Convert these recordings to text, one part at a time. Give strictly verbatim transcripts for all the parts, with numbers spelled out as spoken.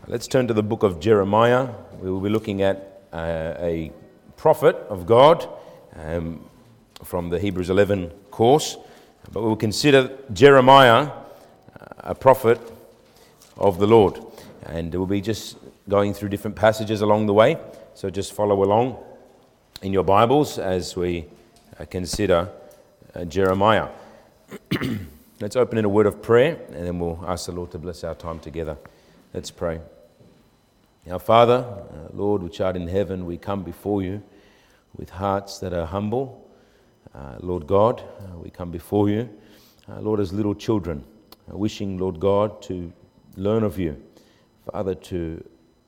Let's turn to the book of Jeremiah. We will be looking at uh, a prophet of God um, from the Hebrews eleven course. But we will consider Jeremiah a prophet of the Lord. And we'll be just going through different passages along the way. So just follow along in your Bibles as we uh, consider uh, Jeremiah. Let's open in a word of prayer, and then we'll ask the Lord to bless our time together. Let's pray. Our Father, uh, Lord, which art in heaven, we come before you with hearts that are humble. Uh, Lord God, uh, we come before you, uh, Lord, as little children, uh, wishing, Lord God, to learn of you. Father, to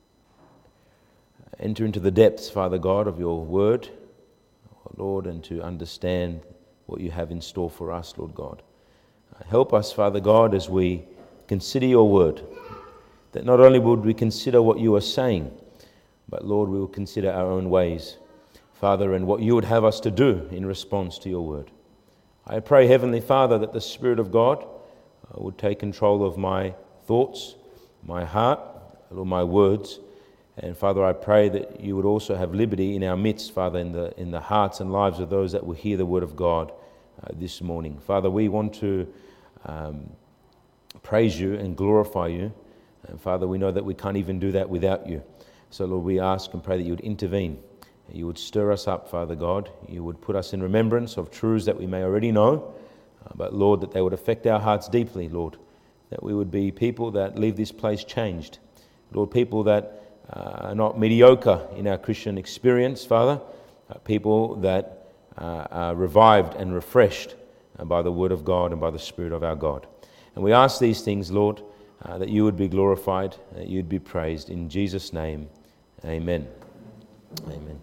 enter into the depths, Father God, of your word, Lord, and to understand what you have in store for us, Lord God. Uh, help us, Father God, as we consider your word, that not only would we consider what you are saying, but Lord, we will consider our own ways, Father, and what you would have us to do in response to your word. I pray, Heavenly Father, that the Spirit of God uh, would take control of my thoughts, my heart, Lord, my words. And Father, I pray that you would also have liberty in our midst, Father, in the in the hearts and lives of those that will hear the word of God uh, this morning. Father, we want to um, praise you and glorify you. And Father, we know that we can't even do that without you. So Lord, we ask and pray that you would intervene. You would stir us up, Father God. You would put us in remembrance of truths that we may already know. Uh, but Lord, that they would affect our hearts deeply, Lord. That we would be people that leave this place changed. Lord, people that uh, are not mediocre in our Christian experience, Father. Uh, people that uh, are revived and refreshed uh, by the word of God and by the Spirit of our God. And we ask these things, Lord, Uh, that you would be glorified, that you'd be praised. In Jesus' name, amen. Amen.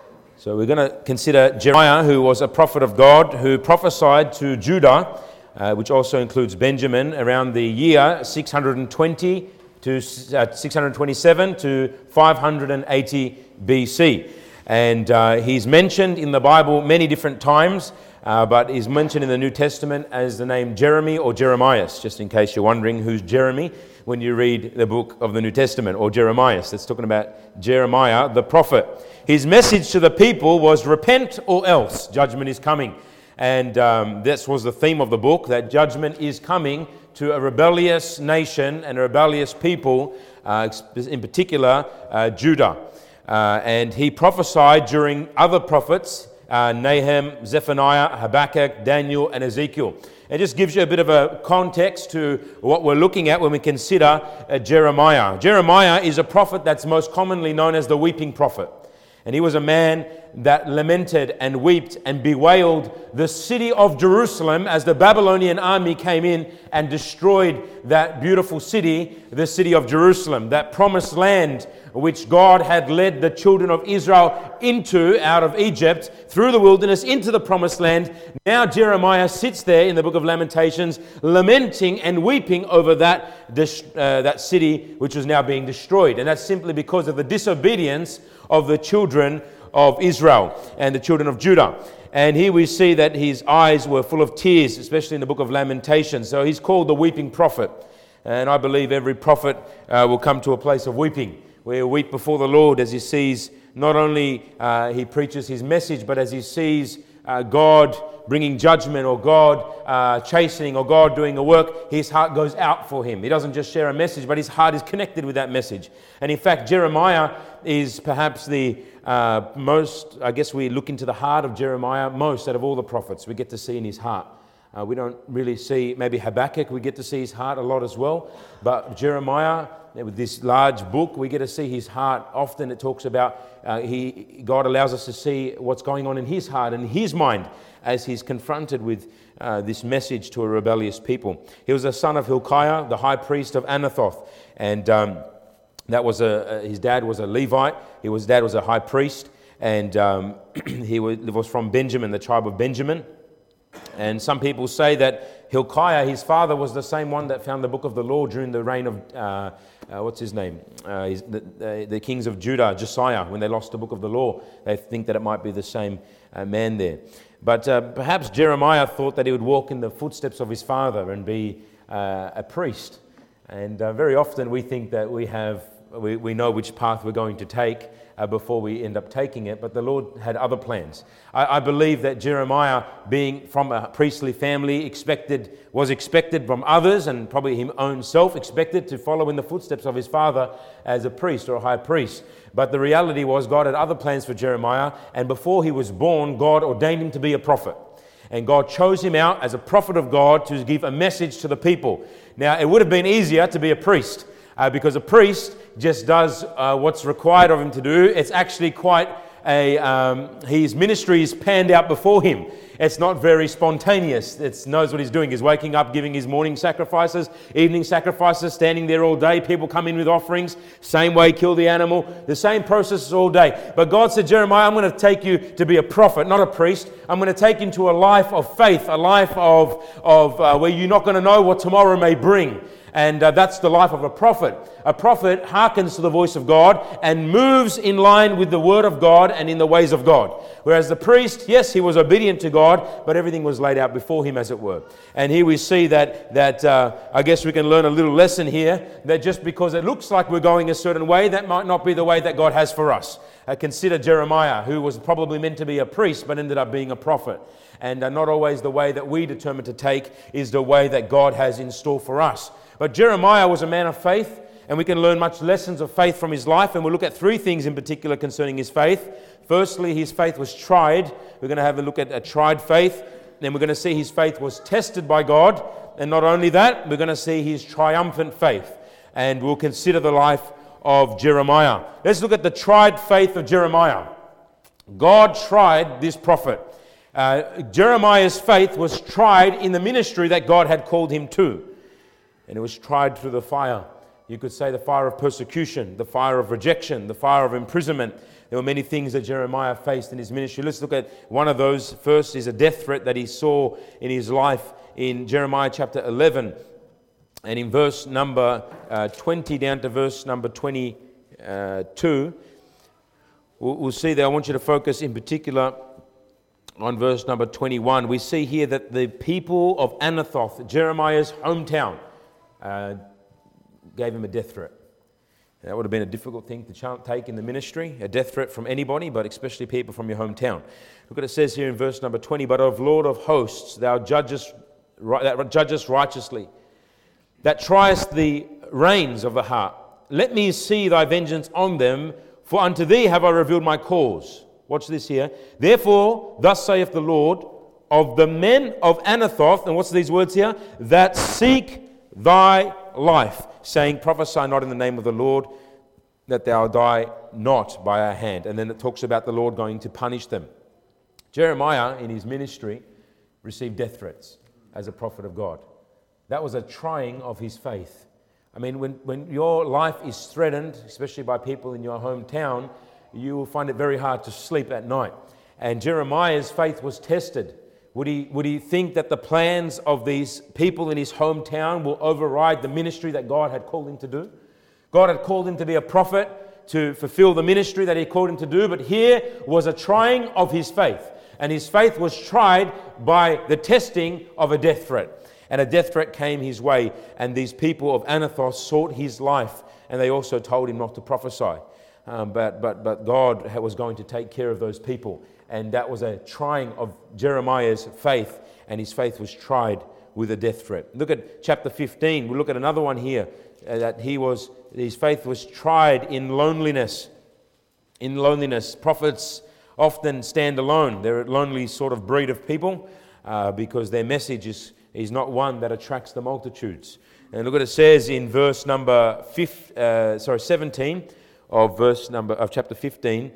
So we're going to consider Jeremiah, who was a prophet of God, who prophesied to Judah, uh, which also includes Benjamin, around the year six hundred twenty to uh, six hundred twenty-seven to five hundred eighty B C. And uh, he's mentioned in the Bible many different times, uh, but is mentioned in the New Testament as the name Jeremy or Jeremias, just in case you're wondering who's Jeremy when you read the book of the New Testament, or Jeremias. That's talking about Jeremiah, the prophet. His message to the people was, repent or else, judgment is coming. And um, this was the theme of the book, that judgment is coming to a rebellious nation and a rebellious people, uh, in particular, uh, Judah. Uh, and he prophesied during other prophets, uh, Nahum, Zephaniah, Habakkuk, Daniel, and Ezekiel. It just gives you a bit of a context to what we're looking at when we consider uh, Jeremiah. Jeremiah is a prophet that's most commonly known as the weeping prophet. And he was a man that lamented and wept and bewailed the city of Jerusalem as the Babylonian army came in and destroyed that beautiful city, the city of Jerusalem, that promised land which God had led the children of Israel into out of Egypt, through the wilderness, into the promised land. Now Jeremiah sits there in the book of Lamentations, lamenting and weeping over that, uh, that city which was now being destroyed. And that's simply because of the disobedience of the children of Israel and the children of Judah. And here we see that his eyes were full of tears, especially in the book of Lamentations. So he's called the weeping prophet. And I believe every prophet uh, will come to a place of weeping, where he'll weep before the Lord as he sees, not only uh, he preaches his message, but as he sees uh, God bringing judgment, or God uh, chastening, or God doing a work, his heart goes out for him. He doesn't just share a message, but his heart is connected with that message. And in fact, Jeremiah is perhaps the uh, most, I guess we look into the heart of Jeremiah most out of all the prophets. We get to see in his heart. Uh, we don't really see, maybe Habakkuk, we get to see his heart a lot as well. But Jeremiah, with this large book, we get to see his heart. Often it talks about uh, he God allows us to see what's going on in his heart and his mind as he's confronted with uh, this message to a rebellious people. He was a son of Hilkiah, the high priest of Anathoth, and um, that was a, his dad was a Levite. His dad was a high priest, and um, he was from Benjamin, the tribe of Benjamin. And some people say that Hilkiah, his father, was the same one that found the book of the law during the reign of, uh, uh, what's his name? Uh, his, the, the, the kings of Judah, Josiah, when they lost the book of the law. They think that it might be the same uh, man there. But uh, perhaps Jeremiah thought that he would walk in the footsteps of his father and be uh, a priest. And uh, very often we think that we have we, we know which path we're going to take uh, before we end up taking it, but the Lord had other plans. I, I believe that Jeremiah, being from a priestly family, expected was expected from others, and probably his own self, expected to follow in the footsteps of his father as a priest or a high priest. But the reality was God had other plans for Jeremiah, and before he was born, God ordained him to be a prophet. And God chose him out as a prophet of God to give a message to the people. Now, it would have been easier to be a priest, uh, because a priest just does uh, what's required of him to do. It's actually quite a, um, his ministry is panned out before him. It's not very spontaneous. It knows what he's doing. He's waking up, giving his morning sacrifices, evening sacrifices, standing there all day. People come in with offerings. Same way, kill the animal. The same process all day. But God said, Jeremiah, I'm going to take you to be a prophet, not a priest. I'm going to take you into a life of faith, a life of, of uh, where you're not going to know what tomorrow may bring. And uh, that's the life of a prophet. A prophet hearkens to the voice of God and moves in line with the word of God and in the ways of God. Whereas the priest, yes, he was obedient to God, but everything was laid out before him, as it were. And here we see that, that uh, I guess we can learn a little lesson here, that just because it looks like we're going a certain way, that might not be the way that God has for us. Uh, consider Jeremiah, who was probably meant to be a priest, but ended up being a prophet. And uh, not always the way that we determine to take is the way that God has in store for us. But Jeremiah was a man of faith, and we can learn much lessons of faith from his life, and we'll look at three things in particular concerning his faith. Firstly, his faith was tried. We're going to have a look at a tried faith. Then we're going to see his faith was tested by God. And not only that, we're going to see his triumphant faith. And we'll consider the life of Jeremiah. Let's look at the tried faith of Jeremiah. God tried this prophet. Uh, Jeremiah's faith was tried in the ministry that God had called him to. And it was tried through the fire. You could say the fire of persecution, the fire of rejection, the fire of imprisonment. There were many things that Jeremiah faced in his ministry. Let's look at one of those. First is a death threat that he saw in his life in Jeremiah chapter eleven. And in verse number uh, twenty down to verse number twenty-two, we'll, we'll see that I want you to focus in particular on verse number twenty-one. We see here that the people of Anathoth, Jeremiah's hometown, Uh, gave him a death threat. That would have been a difficult thing to take in the ministry, a death threat from anybody, but especially people from your hometown. Look what it says here in verse number twenty, but of Lord of hosts, thou judgest, that judgest righteously, that triest the reins of the heart. Let me see thy vengeance on them, for unto thee have I revealed my cause. Watch this here. Therefore, thus saith the Lord, of the men of Anathoth, and what's these words here? That seek thy life, saying, prophesy not in the name of the Lord, that thou die not by our hand. And then it talks about the Lord going to punish them. Jeremiah, in his ministry, received death threats as a prophet of God. That was a trying of his faith. I mean, when, when your life is threatened, especially by people in your hometown, you will find it very hard to sleep at night. And Jeremiah's faith was tested. Would he, would he think that the plans of these people in his hometown will override the ministry that God had called him to do? God had called him to be a prophet, to fulfill the ministry that he called him to do, but here was a trying of his faith. And his faith was tried by the testing of a death threat. And a death threat came his way, and these people of Anathoth sought his life, and they also told him not to prophesy. Um, but, but, but God was going to take care of those people. And that was a trying of Jeremiah's faith, and his faith was tried with a death threat. Look at chapter fifteen. We'll look at another one here, uh, that he was, his faith was tried in loneliness. In loneliness. Prophets often stand alone. They're a lonely sort of breed of people uh, because their message is, is not one that attracts the multitudes. And look what it says in verse number fifteen, uh, sorry, seventeen of verse number of chapter fifteen.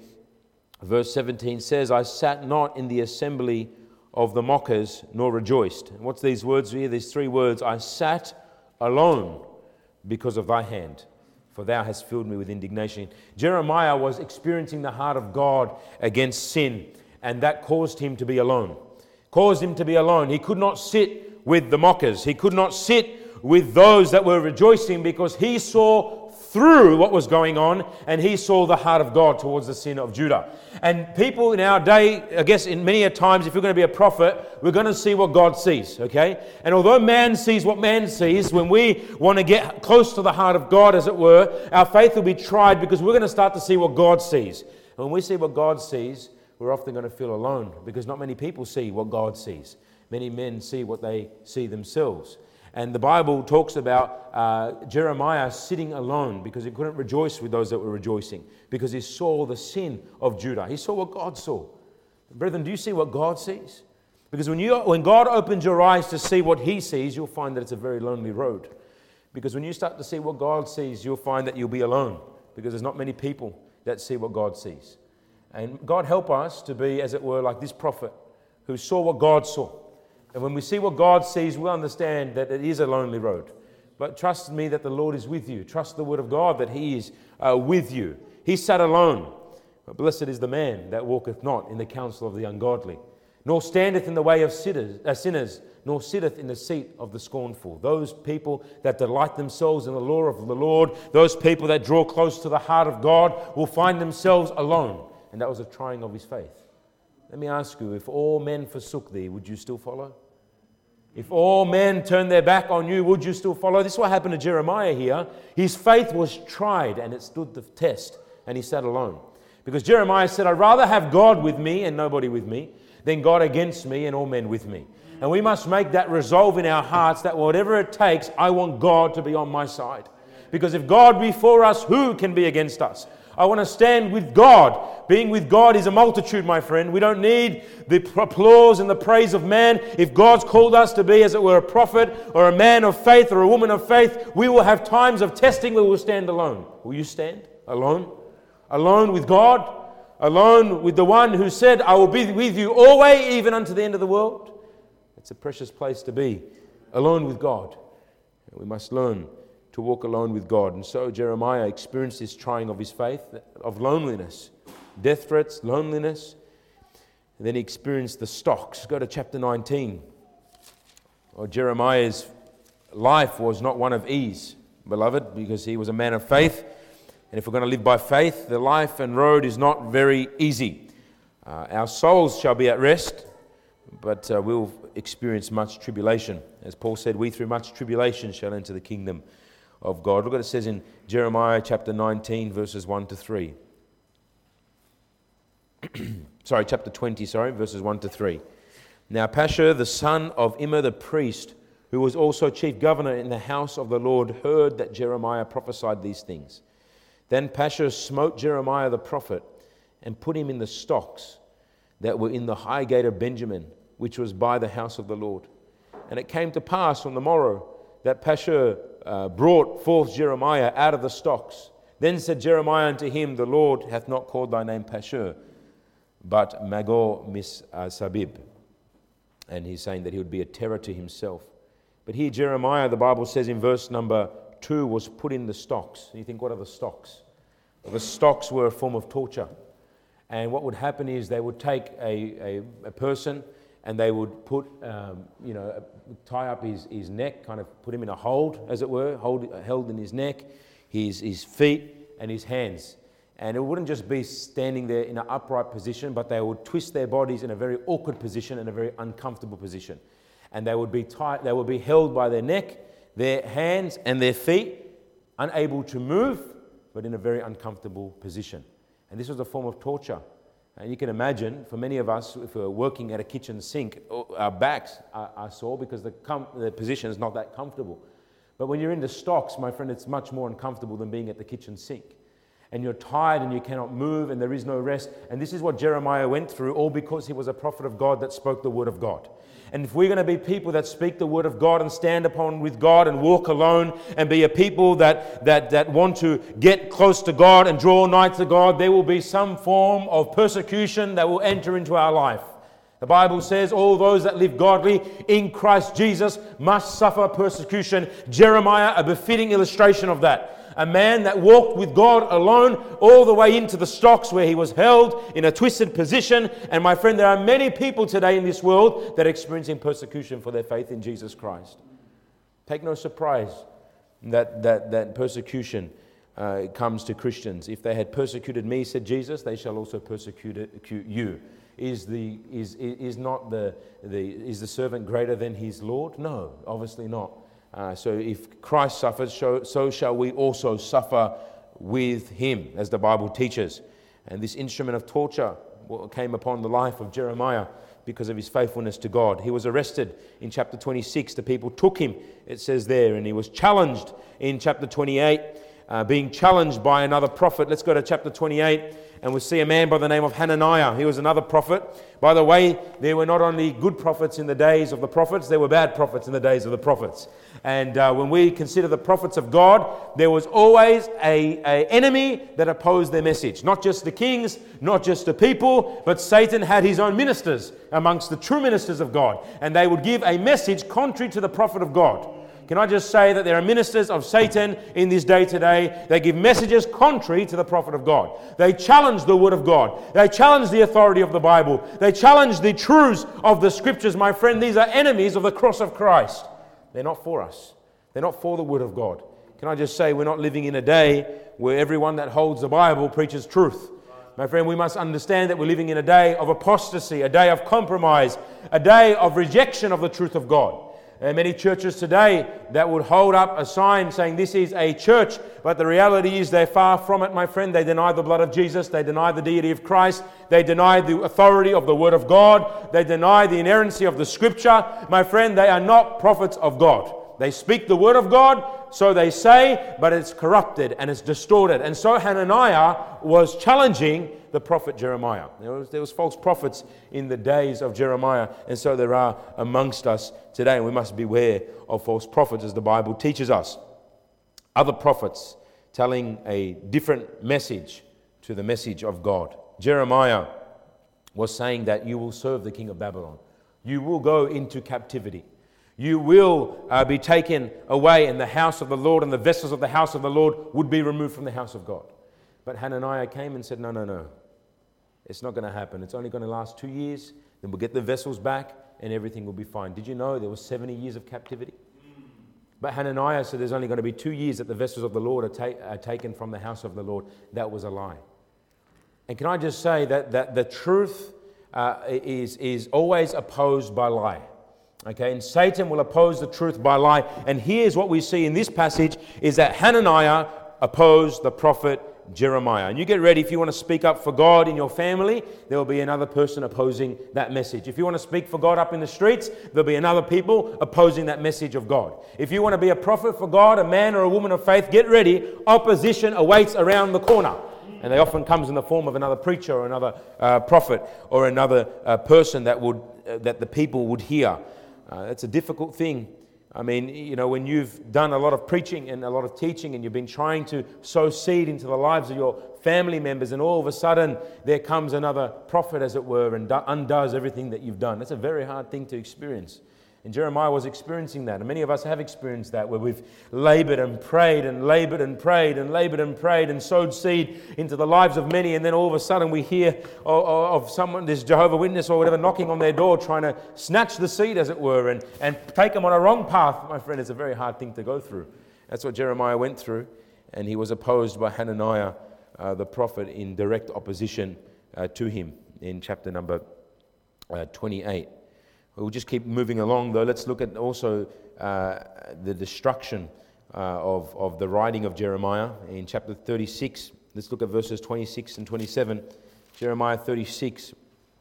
Verse seventeen says, I sat not in the assembly of the mockers, nor rejoiced. And what's these words here? These three words. I sat alone because of thy hand, for thou hast filled me with indignation. Jeremiah was experiencing the heart of God against sin, and that caused him to be alone. Caused him to be alone. He could not sit with the mockers. He could not sit with those that were rejoicing, because he saw through what was going on, and he saw the heart of God towards the sin of Judah. And people in our day, I guess in many a times, if you're going to be a prophet, we're going to see what God sees, okay? And although man sees what man sees, when we want to get close to the heart of God, as it were, our faith will be tried because we're going to start to see what God sees. And when we see what God sees, we're often going to feel alone because not many people see what God sees. Many men see what they see themselves. And the Bible talks about uh, Jeremiah sitting alone because he couldn't rejoice with those that were rejoicing, because he saw the sin of Judah. He saw what God saw. Brethren, do you see what God sees? Because when you, when God opens your eyes to see what he sees, you'll find that it's a very lonely road. Because when you start to see what God sees, you'll find that you'll be alone, because there's not many people that see what God sees. And God help us to be, as it were, like this prophet who saw what God saw. And when we see what God sees, we'll understand that it is a lonely road. But trust me that the Lord is with you. Trust the word of God that he is uh, with you. He sat alone. But blessed is the man that walketh not in the counsel of the ungodly, nor standeth in the way of sinners, uh, sinners, nor sitteth in the seat of the scornful. Those people that delight themselves in the law of the Lord, those people that draw close to the heart of God, will find themselves alone. And that was a trying of his faith. Let me ask you, if all men forsook thee, would you still follow? If all men turned their back on you, would you still follow? This is what happened to Jeremiah here. His faith was tried and it stood the test, and he sat alone. Because Jeremiah said, I'd rather have God with me and nobody with me than God against me and all men with me. And we must make that resolve in our hearts that whatever it takes, I want God to be on my side. Because if God be for us, who can be against us? I want to stand with God. Being with God is a multitude, my friend. We don't need the applause and the praise of man. If God's called us to be, as it were, a prophet or a man of faith or a woman of faith, we will have times of testing where we'll stand alone. Will you stand alone? Alone with God? Alone with the one who said, I will be with you always, even unto the end of the world? It's a precious place to be, alone with God. We must learn to walk alone with God. And so Jeremiah experienced this trying of his faith, of loneliness, death threats, loneliness. And then he experienced the stocks. Go to chapter nineteen. Well, Jeremiah's life was not one of ease, beloved, because he was a man of faith. And if we're going to live by faith, the life and road is not very easy. Uh, our souls shall be at rest, but uh, we'll experience much tribulation. As Paul said, we through much tribulation shall enter the kingdom of God. Look what it says in Jeremiah chapter nineteen, verses one to three. sorry, chapter twenty, sorry, verses one to three. Now Pashur, the son of Immer the priest, who was also chief governor in the house of the Lord, heard that Jeremiah prophesied these things. Then Pashur smote Jeremiah the prophet and put him in the stocks that were in the high gate of Benjamin, which was by the house of the Lord. And it came to pass on the morrow that Pashur Uh, brought forth Jeremiah out of the stocks. Then said Jeremiah unto him, the Lord hath not called thy name Pashur, but Magor Missabib. And he's saying that he would be a terror to himself. But here Jeremiah, the Bible says in verse number two, was put in the stocks. And you think, what are the stocks? Well, the stocks were a form of torture. And what would happen is they would take a, a, a person and they would put, um, you know, tie up his, his neck, kind of put him in a hold, as it were, hold, held in his neck, his, his feet and his hands. And it wouldn't just be standing there in an upright position, but they would twist their bodies in a very awkward position and a very uncomfortable position. And they would be tied, they would be held by their neck, their hands and their feet, unable to move, but in a very uncomfortable position. And this was a form of torture. And you can imagine, for many of us, if we're working at a kitchen sink, our backs are, are sore because the, com- the position is not that comfortable. But when you're in the stocks, my friend, it's much more uncomfortable than being at the kitchen sink. And you're tired and you cannot move and there is no rest. And this is what Jeremiah went through, all because he was a prophet of God that spoke the word of God. And if we're going to be people that speak the word of God and stand upon with God and walk alone and be a people that, that, that want to get close to God and draw nigh to God, there will be some form of persecution that will enter into our life. The Bible says all those that live godly in Christ Jesus must suffer persecution. Jeremiah, a befitting illustration of that. A man that walked with God alone all the way into the stocks where he was held in a twisted position. And my friend, there are many people today in this world that are experiencing persecution for their faith in Jesus Christ. Take no surprise that that, that persecution uh, comes to Christians. If they had persecuted me, said Jesus, they shall also persecute you. Is the is is not the the is the servant greater than his Lord? No, obviously not. Uh, so if Christ suffers, so, so shall we also suffer with him, as the Bible teaches. And this instrument of torture came upon the life of Jeremiah because of his faithfulness to God. He was arrested in chapter twenty-six. The people took him, it says there, and he was challenged in chapter twenty-eight, uh, being challenged by another prophet. Let's go to chapter twenty-eight, and we'll see a man by the name of Hananiah. He was another prophet. By the way, there were not only good prophets in the days of the prophets, there were bad prophets in the days of the prophets. And uh, when we consider the prophets of God, there was always a, a enemy that opposed their message. Not just the kings, not just the people, but Satan had his own ministers amongst the true ministers of God. And they would give a message contrary to the prophet of God. Can I just say that there are ministers of Satan in this day today? They give messages contrary to the prophet of God. They challenge the word of God. They challenge the authority of the Bible. They challenge the truths of the scriptures. My friend, these are enemies of the cross of Christ. They're not for us. They're not for the word of God. Can I just say we're not living in a day where everyone that holds the Bible preaches truth. My friend, we must understand that we're living in a day of apostasy, a day of compromise, a day of rejection of the truth of God. There are many churches today that would hold up a sign saying this is a church, but the reality is they're far from it, my friend. They deny the blood of Jesus. They deny the deity of Christ. They deny the authority of the Word of God. They deny the inerrancy of the Scripture. My friend, they are not prophets of God. They speak the Word of God, so they say, but it's corrupted and it's distorted. And so Hananiah was challenging the prophet Jeremiah. There was, there was false prophets in the days of Jeremiah, and so there are amongst us today, and we must beware of false prophets as the Bible teaches us. Other prophets telling a different message to the message of God. Jeremiah was saying that you will serve the king of Babylon. You will go into captivity. You will uh, be taken away, and the house of the Lord and the vessels of the house of the Lord would be removed from the house of God. But Hananiah came and said, no, no, no. It's not going to happen. It's only going to last two years. Then we'll get the vessels back and everything will be fine. Did you know there was seventy years of captivity? But Hananiah said there's only going to be two years that the vessels of the Lord are, ta- are taken from the house of the Lord. That was a lie. And can I just say that, that the truth uh, is, is always opposed by lie. Okay, and Satan will oppose the truth by lie. And here's what we see in this passage is that Hananiah opposed the prophet Jeremiah. And you get ready, if you want to speak up for God in your family, there will be another person opposing that message. If you want to speak for God up in the streets, there'll be another people opposing that message of God. If you want to be a prophet for God, a man or a woman of faith, get ready. Opposition awaits around the corner. And they often comes in the form of another preacher or another uh, prophet or another uh, person that would uh, that the people would hear. Uh, it's a difficult thing. I mean, you know, when you've done a lot of preaching and a lot of teaching and you've been trying to sow seed into the lives of your family members, and all of a sudden there comes another prophet, as it were, and do- undoes everything that you've done. That's a very hard thing to experience. And Jeremiah was experiencing that. And many of us have experienced that, where we've labored and prayed and labored and prayed and labored and prayed and sowed seed into the lives of many. And then all of a sudden we hear of, of someone, this Jehovah's Witness or whatever, knocking on their door, trying to snatch the seed, as it were, and, and take them on a wrong path. My friend, it's a very hard thing to go through. That's what Jeremiah went through. And he was opposed by Hananiah, uh, the prophet, in direct opposition uh, to him in chapter number uh, twenty-eight. We'll just keep moving along, though. Let's look at also uh, the destruction uh, of, of the writing of Jeremiah in chapter thirty-six. Let's look at verses twenty-six and twenty-seven. Jeremiah thirty-six,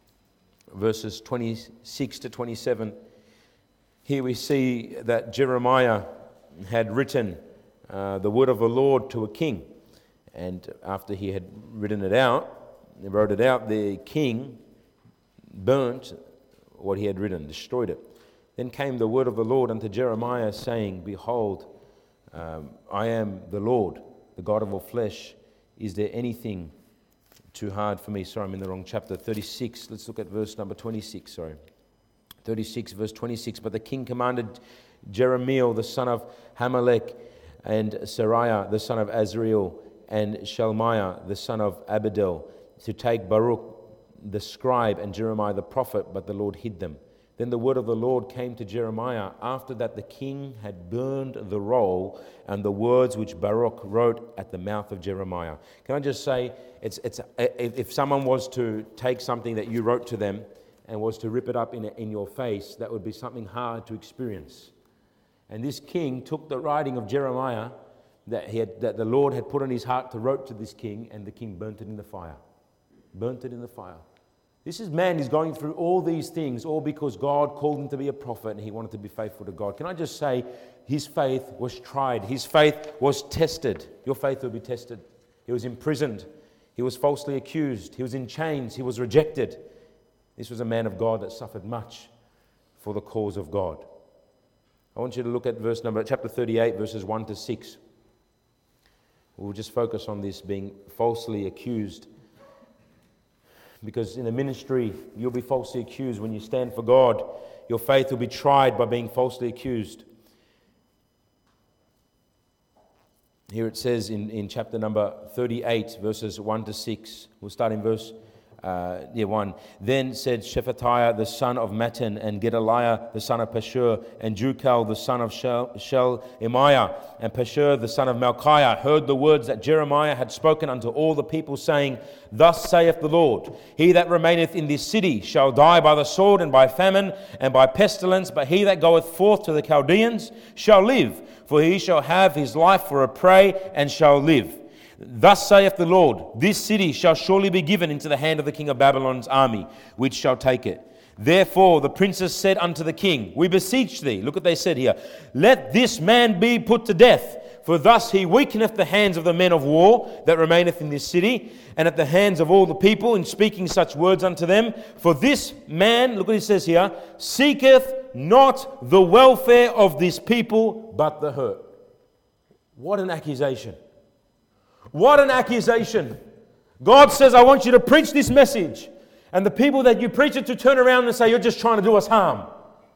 verses twenty-six to twenty-seven. Here we see that Jeremiah had written uh, the word of the Lord to a king. And after he had written it out, he wrote it out, the king burnt what he had written, destroyed it. Then came the word of the Lord unto Jeremiah, saying, Behold, um, I am the Lord, the God of all flesh. Is there anything too hard for me? Sorry, I'm in the wrong chapter. thirty-six. Let's look at verse number twenty-six. Sorry. thirty-six, verse twenty-six. But the king commanded Jeremiel, the son of Hamelech, and Sariah, the son of Azriel, and Shelmiah, the son of Abedel, to take Baruch the scribe and Jeremiah the prophet, but the Lord hid them. Then the word of the Lord came to Jeremiah after that the king had burned the roll and the words which Baruch wrote at the mouth of Jeremiah. Can I just say, it's it's if someone was to take something that you wrote to them and was to rip it up in in your face, that would be something hard to experience. And this king took the writing of Jeremiah that he had, that the Lord had put on his heart to write to this king, and the king burnt it in the fire. Burnt it in the fire. This is man is going through all these things, all because God called him to be a prophet and he wanted to be faithful to God. Can I just say, his faith was tried. His faith was tested. Your faith will be tested. He was imprisoned. He was falsely accused. He was in chains. He was rejected. This was a man of God that suffered much for the cause of God. I want you to look at verse number, chapter thirty-eight, verses one to six. We'll just focus on this being falsely accused. Because in the ministry, you'll be falsely accused. When you stand for God, your faith will be tried by being falsely accused. Here it says in, in chapter number thirty-eight, verses one to six. We'll start in verse uh, yeah, one. Then said Shephatiah the son of Mattan, and Gedaliah the son of Pashur, and Jucal the son of Shel- Shelemiah, and Pashur the son of Malchiah, heard the words that Jeremiah had spoken unto all the people, saying, Thus saith the Lord, He that remaineth in this city shall die by the sword and by famine and by pestilence, but he that goeth forth to the Chaldeans shall live, for he shall have his life for a prey and shall live. Thus saith the Lord, This city shall surely be given into the hand of the king of Babylon's army, which shall take it. Therefore the princes said unto the king, We beseech thee, look what they said here, Let this man be put to death, for thus he weakeneth the hands of the men of war that remaineth in this city, and at the hands of all the people, in speaking such words unto them. For this man, look what he says here, seeketh not the welfare of this people, but the hurt. What an accusation. What an accusation. God says, I want you to preach this message. And the people that you preach it to turn around and say, you're just trying to do us harm.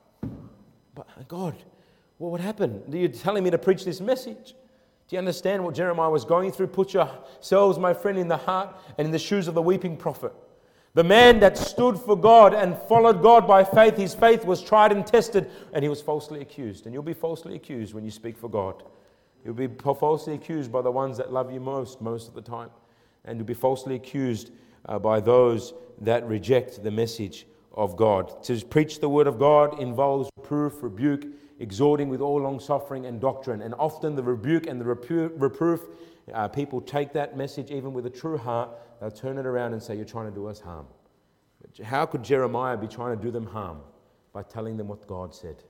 But God, what would happen? You're telling me to preach this message. Do you understand what Jeremiah was going through? Put yourselves, my friend, in the heart and in the shoes of the weeping prophet. The man that stood for God and followed God by faith, his faith was tried and tested, and he was falsely accused. And you'll be falsely accused when you speak for God. You'll be falsely accused by the ones that love you most, most of the time. And you'll be falsely accused uh, by those that reject the message of God. To preach the word of God involves reproof, rebuke, exhorting with all long-suffering and doctrine. And often the rebuke and the repu- reproof, uh, people take that message even with a true heart. They'll turn it around and say, you're trying to do us harm. But how could Jeremiah be trying to do them harm? By telling them what God said.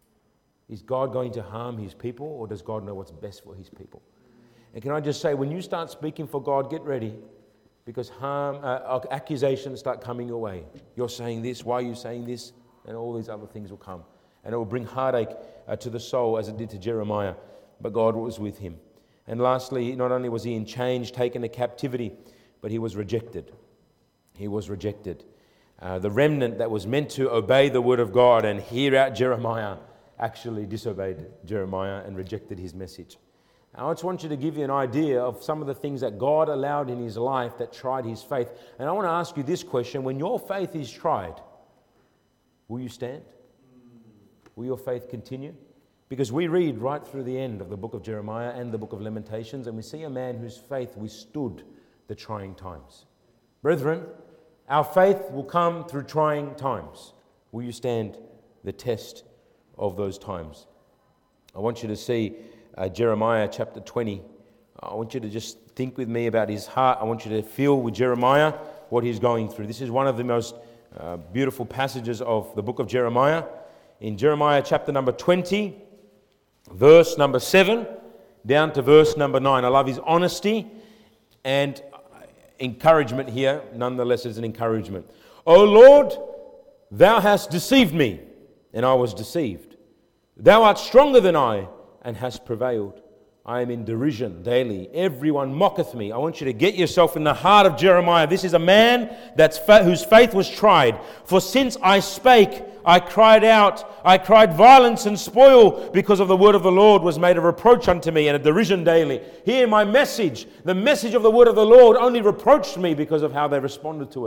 Is God going to harm his people, or does God know what's best for his people? And can I just say, when you start speaking for God, get ready, because harm, uh, accusations start coming your way. You're saying this, why are you saying this? And all these other things will come. And it will bring heartache uh, to the soul, as it did to Jeremiah, but God was with him. And lastly, not only was he in chains, taken to captivity, but he was rejected. He was rejected. Uh, the remnant that was meant to obey the word of God and hear out Jeremiah actually disobeyed Jeremiah and rejected his message. I just want you to give you an idea of some of the things that God allowed in his life that tried his faith. And I want to ask you this question. When your faith is tried, will you stand? Will your faith continue? Because we read right through the end of the book of Jeremiah and the book of Lamentations, and we see a man whose faith withstood the trying times. Brethren, our faith will come through trying times. Will you stand the test of those times? I want you to see uh, Jeremiah chapter twenty. I want you to just think with me about his heart. I want you to feel with Jeremiah what he's going through. This is one of the most uh, beautiful passages of the book of Jeremiah. In Jeremiah chapter number twenty, verse number seven, down to verse number nine. I love his honesty and encouragement here. Nonetheless, it's an encouragement. O Lord, thou hast deceived me, and I was deceived. Thou art stronger than I, and hast prevailed. I am in derision daily. Everyone mocketh me. I want you to get yourself in the heart of Jeremiah. This is a man that's fa- whose faith was tried. For since I spake, I cried out. I cried violence and spoil, because of the word of the Lord was made a reproach unto me and a derision daily. Here my message, the message of the word of the Lord only reproached me because of how they responded to it.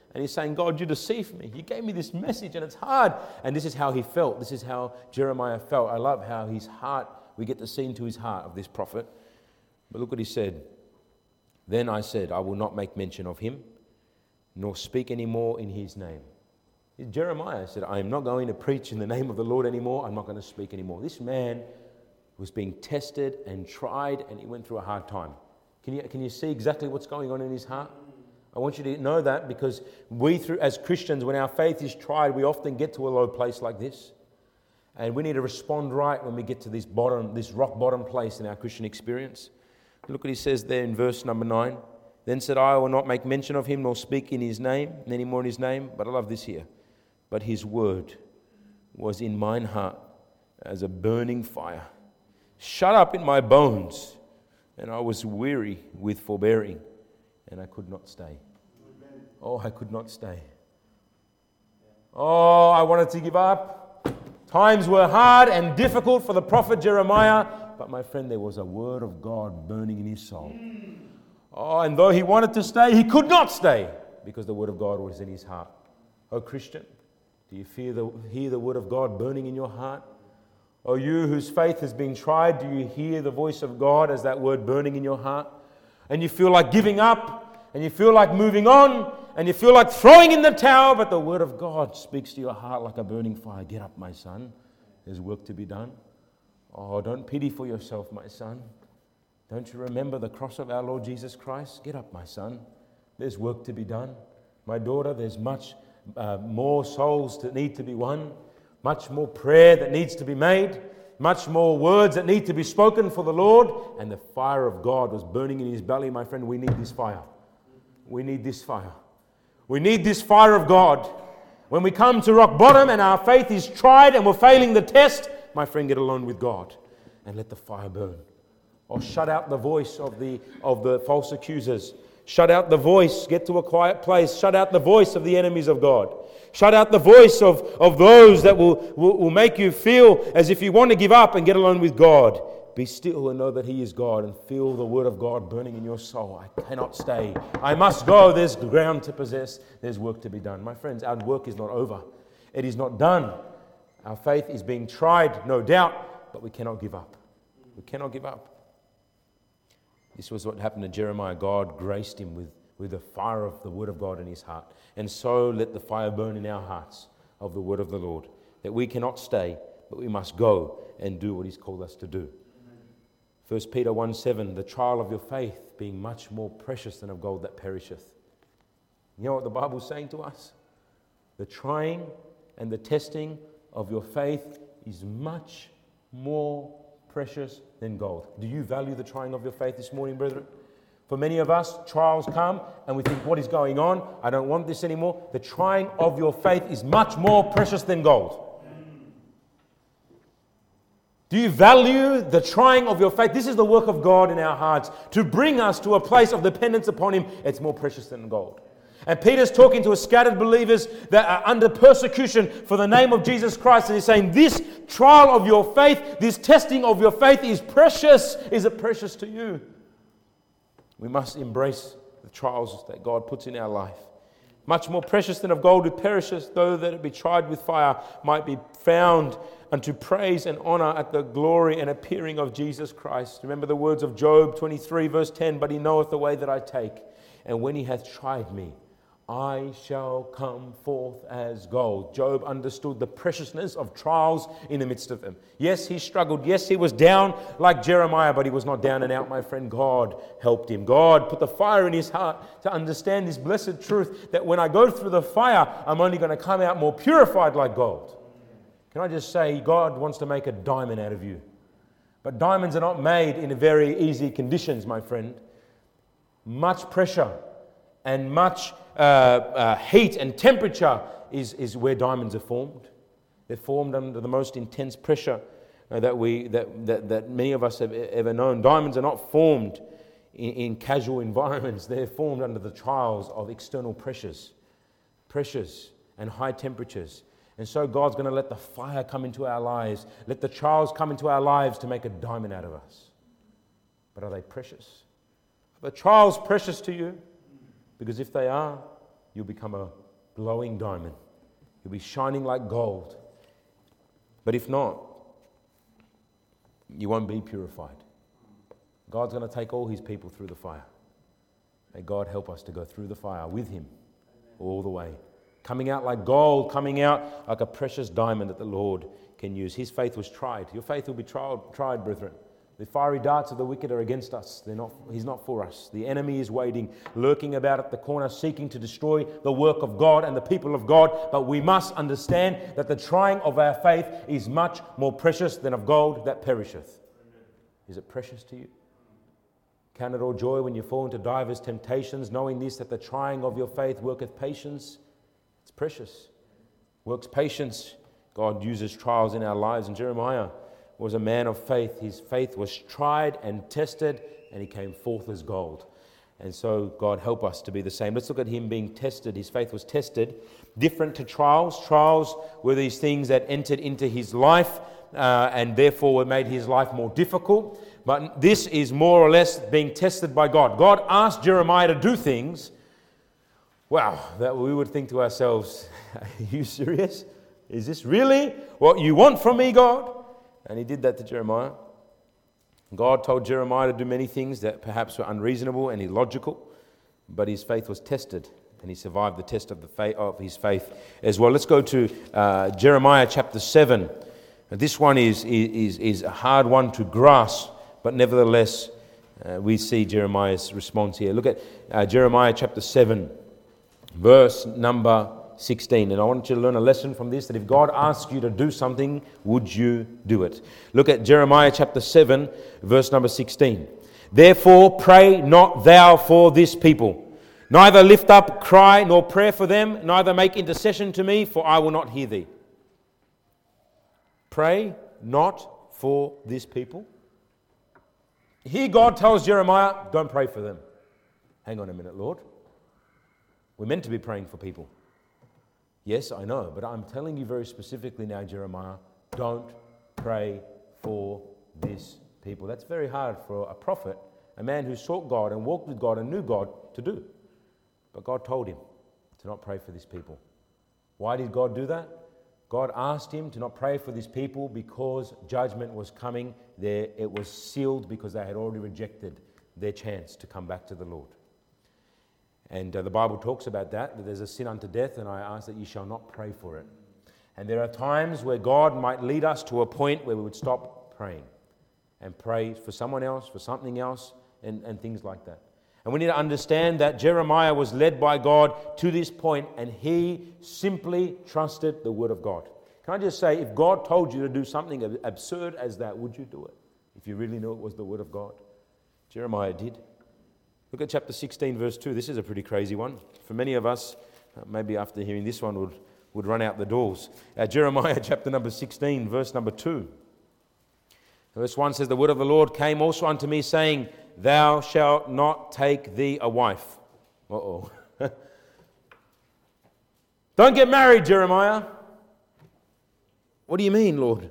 And he's saying, God, you deceived me. You gave me this message and it's hard. And this is how he felt. This is how Jeremiah felt. I love how his heart, we get to see into his heart of this prophet. But look what he said. Then I said, I will not make mention of him, nor speak any more in his name. Jeremiah said, I am not going to preach in the name of the Lord anymore. I'm not going to speak anymore. This man was being tested and tried, and he went through a hard time. Can you, can you see exactly what's going on in his heart? I want you to know that, because we, through as Christians, when our faith is tried, we often get to a low place like this. And we need to respond right when we get to this bottom, this rock bottom place in our Christian experience. Look what he says there in verse number nine. Then said I, I will not make mention of him, nor speak in his name, any more in his name. But I love this here. But his word was in mine heart as a burning fire, shut up in my bones, and I was weary with forbearing, and I could not stay. Oh, I could not stay. Oh, I wanted to give up. Times were hard and difficult for the prophet Jeremiah, but my friend, there was a word of God burning in his soul. Oh, and though he wanted to stay, he could not stay, because the word of God was in his heart. Oh, Christian, do you fear the, hear the word of God burning in your heart? Oh, you whose faith has been tried, do you hear the voice of God as that word burning in your heart? And you feel like giving up, and you feel like moving on, and you feel like throwing in the towel, but the word of God speaks to your heart like a burning fire. Get up, my son. There's work to be done. Oh, don't pity for yourself, my son. Don't you remember the cross of our Lord Jesus Christ? Get up, my son. There's work to be done. My daughter, there's much uh, more souls that need to be won, much more prayer that needs to be made, much more words that need to be spoken for the Lord. And the fire of God was burning in his belly, my friend. We need this fire. We need this fire. We need this fire of God. When we come to rock bottom and our faith is tried and we're failing the test, my friend, get alone with God and let the fire burn. Or shut out the voice of the of the false accusers. Shut out the voice. Get to a quiet place. Shut out the voice of the enemies of God. Shut out the voice of, of those that will, will, will make you feel as if you want to give up and get alone with God. Be still and know that he is God, and feel the word of God burning in your soul. I cannot stay. I must go. There's ground to possess. There's work to be done. My friends, our work is not over. It is not done. Our faith is being tried, no doubt, but we cannot give up. We cannot give up. This was what happened to Jeremiah. God graced him with, with the fire of the word of God in his heart. And so let the fire burn in our hearts of the word of the Lord, that we cannot stay, but we must go and do what he's called us to do. First Peter one seven, the trial of your faith being much more precious than of gold that perisheth. You know what the Bible's saying to us? The trying and the testing of your faith is much more precious than gold. Do you value the trying of your faith this morning, brethren? For many of us, trials come and we think, what is going on? I don't want this anymore. The trying of your faith is much more precious than gold. Do you value the trying of your faith? This is the work of God in our hearts, to bring us to a place of dependence upon him. It's more precious than gold. And Peter's talking to a scattered believers that are under persecution for the name of Jesus Christ. And he's saying, this trial of your faith, this testing of your faith is precious. Is it precious to you? We must embrace the trials that God puts in our life. Much more precious than of gold, it perishes, though that it be tried with fire, might be found unto praise and honor at the glory and appearing of Jesus Christ. Remember the words of Job twenty-three, verse ten, but he knoweth the way that I take, and when he hath tried me, I shall come forth as gold. Job understood the preciousness of trials in the midst of them. Yes, he struggled. Yes, he was down like Jeremiah, but he was not down and out, my friend. God helped him. God put the fire in his heart to understand this blessed truth that when I go through the fire, I'm only going to come out more purified like gold. Can I just say, God wants to make a diamond out of you. But diamonds are not made in very easy conditions, my friend. Much pressure and much uh, uh, heat and temperature is, is where diamonds are formed. They're formed under the most intense pressure uh, that we that, that that many of us have ever known. Diamonds are not formed in, in casual environments. They're formed under the trials of external pressures, pressures and high temperatures. And so God's going to let the fire come into our lives, let the trials come into our lives to make a diamond out of us. But are they precious? Are the trials precious to you? Because if they are, you'll become a glowing diamond. You'll be shining like gold. But if not, you won't be purified. God's going to take all his people through the fire. May God help us to go through the fire with him all the way. Coming out like gold, coming out like a precious diamond that the Lord can use. His faith was tried. Your faith will be tried, tried, brethren. The fiery darts of the wicked are against us. They're not, he's not for us. The enemy is waiting, lurking about at the corner, seeking to destroy the work of God and the people of God. But we must understand that the trying of our faith is much more precious than of gold that perisheth. Is it precious to you? Count it all joy when you fall into divers temptations, knowing this, that the trying of your faith worketh patience. It's precious. Works patience. God uses trials in our lives. And Jeremiah was a man of faith. His faith was tried and tested, and he came forth as gold. And so God help us to be the same. Let's look at him being tested. His faith was tested. Different to trials. Trials were these things that entered into his life uh, and therefore made his life more difficult. But this is more or less being tested by God. God asked Jeremiah to do things, wow, that we would think to ourselves, are you serious? Is this really what you want from me, God? And he did that to Jeremiah. God told Jeremiah to do many things that perhaps were unreasonable and illogical, but his faith was tested, and he survived the test of the faith of his faith as well. Let's go to uh, Jeremiah chapter seven. This one is, is, is a hard one to grasp, but nevertheless, uh, we see Jeremiah's response here. Look at uh, Jeremiah chapter seven, verse number sixteen. And I want you to learn a lesson from this, that if God asks you to do something, would you do it? Look at Jeremiah chapter seven, verse number sixteen. Therefore pray not thou for this people, neither lift up cry nor prayer for them, neither make intercession to me, for I will not hear thee. Pray not for this people. Here God tells Jeremiah, don't pray for them. Hang on a minute, Lord. We're meant to be praying for people. Yes, I know, but I'm telling you very specifically now, Jeremiah, don't pray for this people. That's very hard for a prophet, a man who sought God and walked with God and knew God, to do. But God told him to not pray for this people. Why did God do that? God asked him to not pray for these people because judgment was coming. There, it was sealed because they had already rejected their chance to come back to the Lord. And uh, the Bible talks about that, that there's a sin unto death, and I ask that you shall not pray for it. And there are times where God might lead us to a point where we would stop praying and pray for someone else, for something else, and, and things like that. And we need to understand that Jeremiah was led by God to this point, and he simply trusted the word of God. Can I just say, if God told you to do something absurd as that, would you do it? If you really knew it was the word of God. Jeremiah did. Look at chapter sixteen, verse two. This is a pretty crazy one. For many of us, uh, maybe after hearing this one, would, would run out the doors. Uh, Jeremiah chapter number sixteen, verse number two. Verse one says, the word of the Lord came also unto me, saying, thou shalt not take thee a wife. Uh-oh. Don't get married, Jeremiah. What do you mean, Lord?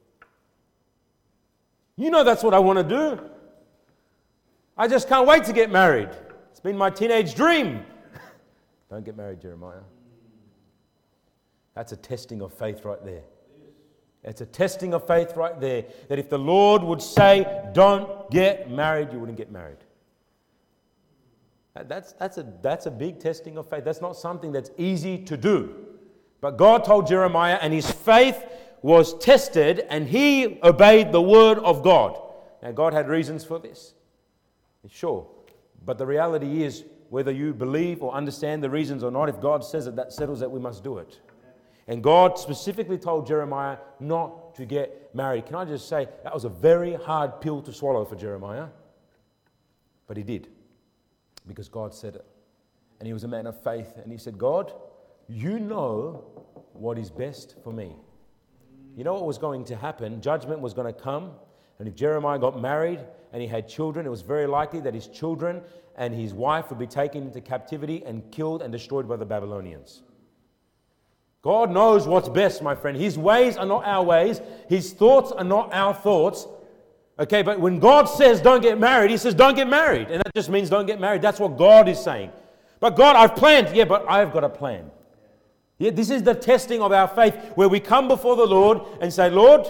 You know that's what I want to do. I just can't wait to get married. It's been my teenage dream. Don't get married, Jeremiah. That's a testing of faith right there. It's a testing of faith right there. That if the Lord would say, don't get married, you wouldn't get married. That's, that's, a, that's a big testing of faith. That's not something that's easy to do. But God told Jeremiah, and his faith was tested, and he obeyed the word of God. Now, God had reasons for this. Sure. But the reality is, whether you believe or understand the reasons or not, if God says it, that settles that we must do it. And God specifically told Jeremiah not to get married. Can I just say, that was a very hard pill to swallow for Jeremiah. But he did. Because God said it. And he was a man of faith. And he said, God, you know what is best for me. You know what was going to happen? Judgment was going to come. And if Jeremiah got married and he had children, it was very likely that his children and his wife would be taken into captivity and killed and destroyed by the Babylonians. God knows what's best, my friend. His ways are not our ways. His thoughts are not our thoughts. Okay, but when God says don't get married, he says don't get married. And that just means don't get married. That's what God is saying. But God, I've planned. Yeah, but I've got a plan. Yeah, this is the testing of our faith where we come before the Lord and say, Lord,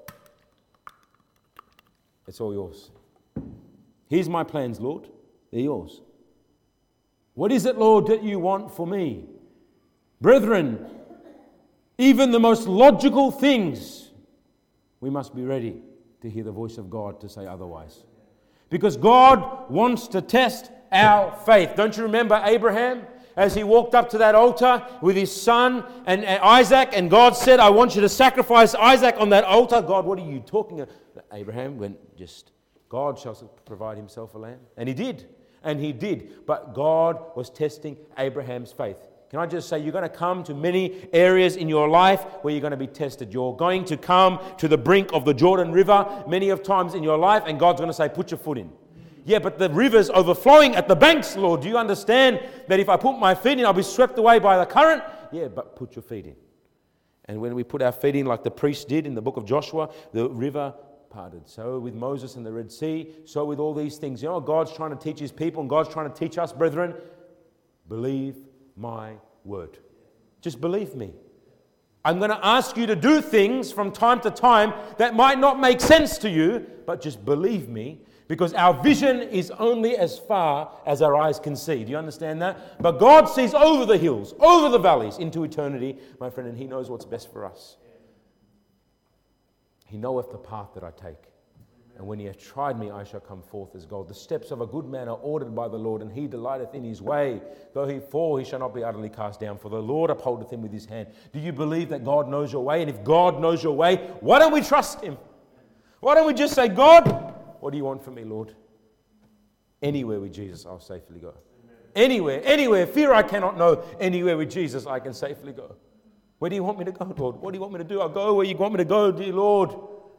it's all yours. Here's my plans, Lord. They're yours. What is it, Lord, that you want for me? Brethren, even the most logical things, we must be ready to hear the voice of God to say otherwise. Because God wants to test our faith. Don't you remember Abraham? As he walked up to that altar with his son and, and Isaac, and God said, I want you to sacrifice Isaac on that altar. God, what are you talking about? Abraham went, just, God shall provide himself a lamb. And he did. And he did. But God was testing Abraham's faith. Can I just say, you're going to come to many areas in your life where you're going to be tested. You're going to come to the brink of the Jordan River many of times in your life, and God's going to say, put your foot in. Yeah, but the river's overflowing at the banks, Lord. Do you understand that if I put my feet in, I'll be swept away by the current? Yeah, but put your feet in. And when we put our feet in like the priest did in the book of Joshua, the river parted. So with Moses and the Red Sea, so with all these things. You know, God's trying to teach his people, and God's trying to teach us, brethren, believe my word. Just believe me. I'm going to ask you to do things from time to time that might not make sense to you, but just believe me, because our vision is only as far as our eyes can see. Do you understand that? But God sees over the hills, over the valleys, into eternity, my friend, and he knows what's best for us. He knoweth the path that I take. And when he hath tried me, I shall come forth as gold. The steps of a good man are ordered by the Lord, and he delighteth in his way. Though he fall, he shall not be utterly cast down, for the Lord upholdeth him with his hand. Do you believe that God knows your way? And if God knows your way, why don't we trust him? Why don't we just say, God, what do you want from me, Lord? Anywhere with Jesus, I'll safely go. Anywhere, anywhere. Fear I cannot know. Anywhere with Jesus, I can safely go. Where do you want me to go, Lord? What do you want me to do? I'll go where you want me to go, dear Lord.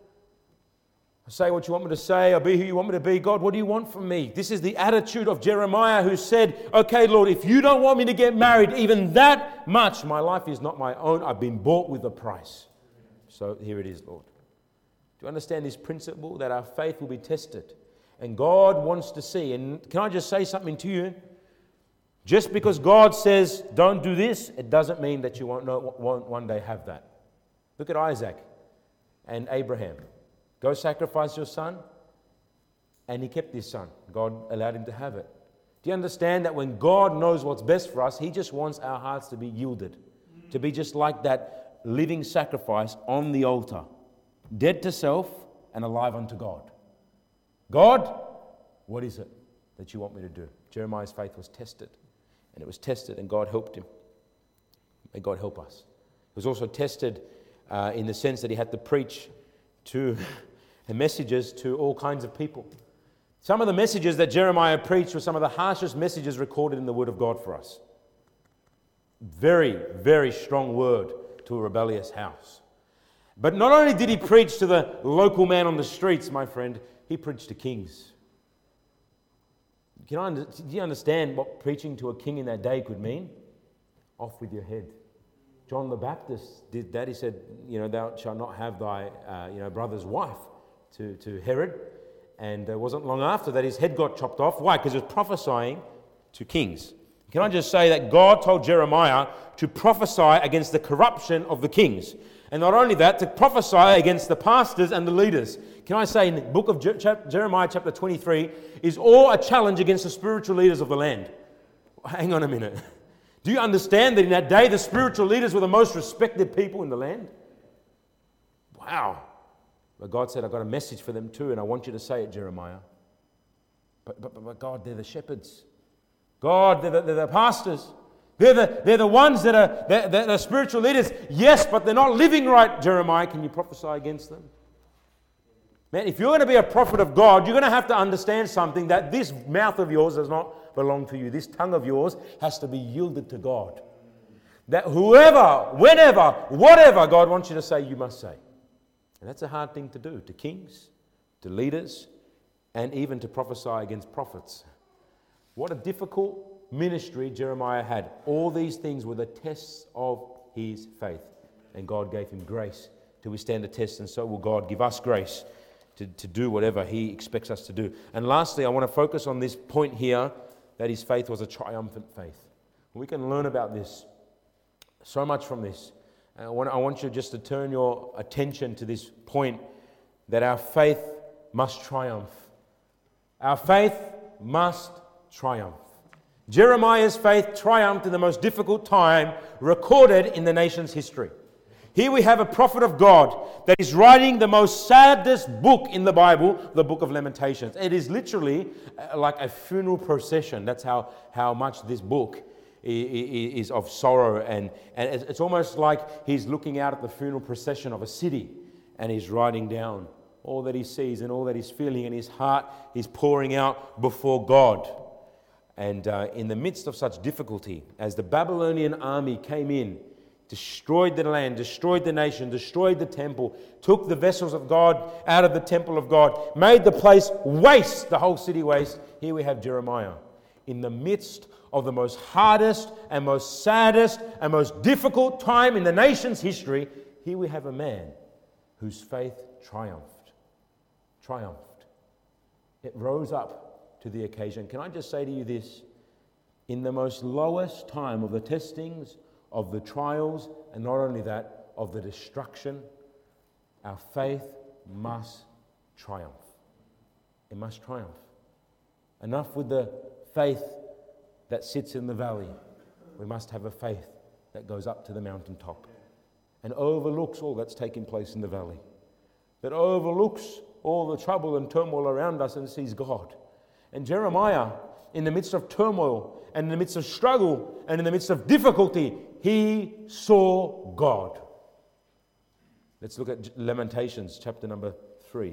I'll say what you want me to say. I'll be who you want me to be. God, what do you want from me? This is the attitude of Jeremiah, who said, okay, Lord, if you don't want me to get married even that much, my life is not my own. I've been bought with a price. So here it is, Lord. Do you understand this principle that our faith will be tested? And God wants to see. And can I just say something to you? Just because God says, don't do this, it doesn't mean that you won't, know, won't one day have that. Look at Isaac and Abraham. Go sacrifice your son. And he kept his son. God allowed him to have it. Do you understand that when God knows what's best for us, he just wants our hearts to be yielded. To be just like that living sacrifice on the altar. Dead to self and alive unto God. God, what is it that you want me to do? Jeremiah's faith was tested. And it was tested, and God helped him. May God help us. It was also tested uh, in the sense that he had to preach to the messages to all kinds of people. Some of the messages that Jeremiah preached were some of the harshest messages recorded in the Word of God for us. Very, very strong word to a rebellious house. But not only did he preach to the local man on the streets, my friend, he preached to kings. Can I, do you understand what preaching to a king in that day could mean? Off with your head. John the Baptist did that. He said, you know, thou shalt not have thy uh, you know, brother's wife to, to Herod. And it wasn't long after that his head got chopped off. Why? Because he was prophesying to kings. Can I just say that God told Jeremiah to prophesy against the corruption of the kings. And not only that, to prophesy against the pastors and the leaders. Can I say in the book of Jeremiah chapter twenty-three is all a challenge against the spiritual leaders of the land. Hang on a minute. Do you understand that in that day the spiritual leaders were the most respected people in the land? Wow. But God said, I've got a message for them too, and I want you to say it, Jeremiah. But, but, but God, they're the shepherds. God, they're the, they're the pastors. They're the, they're the ones that are they're, they're the spiritual leaders. Yes, but they're not living right, Jeremiah. Can you prophesy against them? Man, if you're going to be a prophet of God, you're going to have to understand something, that this mouth of yours does not belong to you. This tongue of yours has to be yielded to God. That whoever, whenever, whatever God wants you to say, you must say. And that's a hard thing to do, to kings, to leaders, and even to prophesy against prophets. What a difficult ministry Jeremiah had. All these things were the tests of his faith. And God gave him grace to withstand the test, and so will God give us grace to, to do whatever he expects us to do. And lastly, I want to focus on this point here, that his faith was a triumphant faith. We can learn about this, so much from this. And I want, I want you just to turn your attention to this point that our faith must triumph. Our faith must triumph. Jeremiah's faith triumphed in the most difficult time recorded in the nation's history. Here we have a prophet of God that is writing the most saddest book in the Bible, the book of Lamentations. It is literally like a funeral procession. That's how, how much this book is of sorrow. And, and it's almost like he's looking out at the funeral procession of a city and he's writing down all that he sees and all that he's feeling, and his heart is pouring out before God. And uh, in the midst of such difficulty, as the Babylonian army came in, destroyed the land, destroyed the nation, destroyed the temple, took the vessels of God out of the temple of God, made the place waste, the whole city waste. Here we have Jeremiah. In the midst of the most hardest and most saddest and most difficult time in the nation's history, here we have a man whose faith triumphed. Triumphed. It rose up to the occasion. Can I just say to you this? In the most lowest time of the testings, of the trials, and not only that, of the destruction, our faith must triumph. It must triumph. Enough with the faith that sits in the valley. We must have a faith that goes up to the mountaintop and overlooks all that's taking place in the valley, that overlooks all the trouble and turmoil around us and sees God. And Jeremiah, in the midst of turmoil and in the midst of struggle and in the midst of difficulty, he saw God. Let's look at Lamentations chapter number three.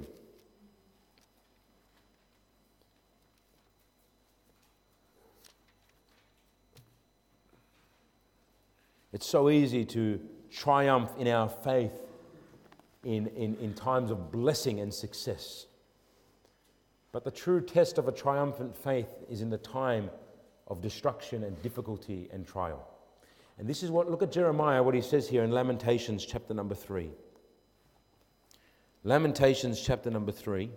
It's so easy to triumph in our faith in, in, in times of blessing and success. But the true test of a triumphant faith is in the time of destruction and difficulty and trial. And this is what, look at Jeremiah, what he says here in Lamentations chapter number three. Lamentations chapter number three.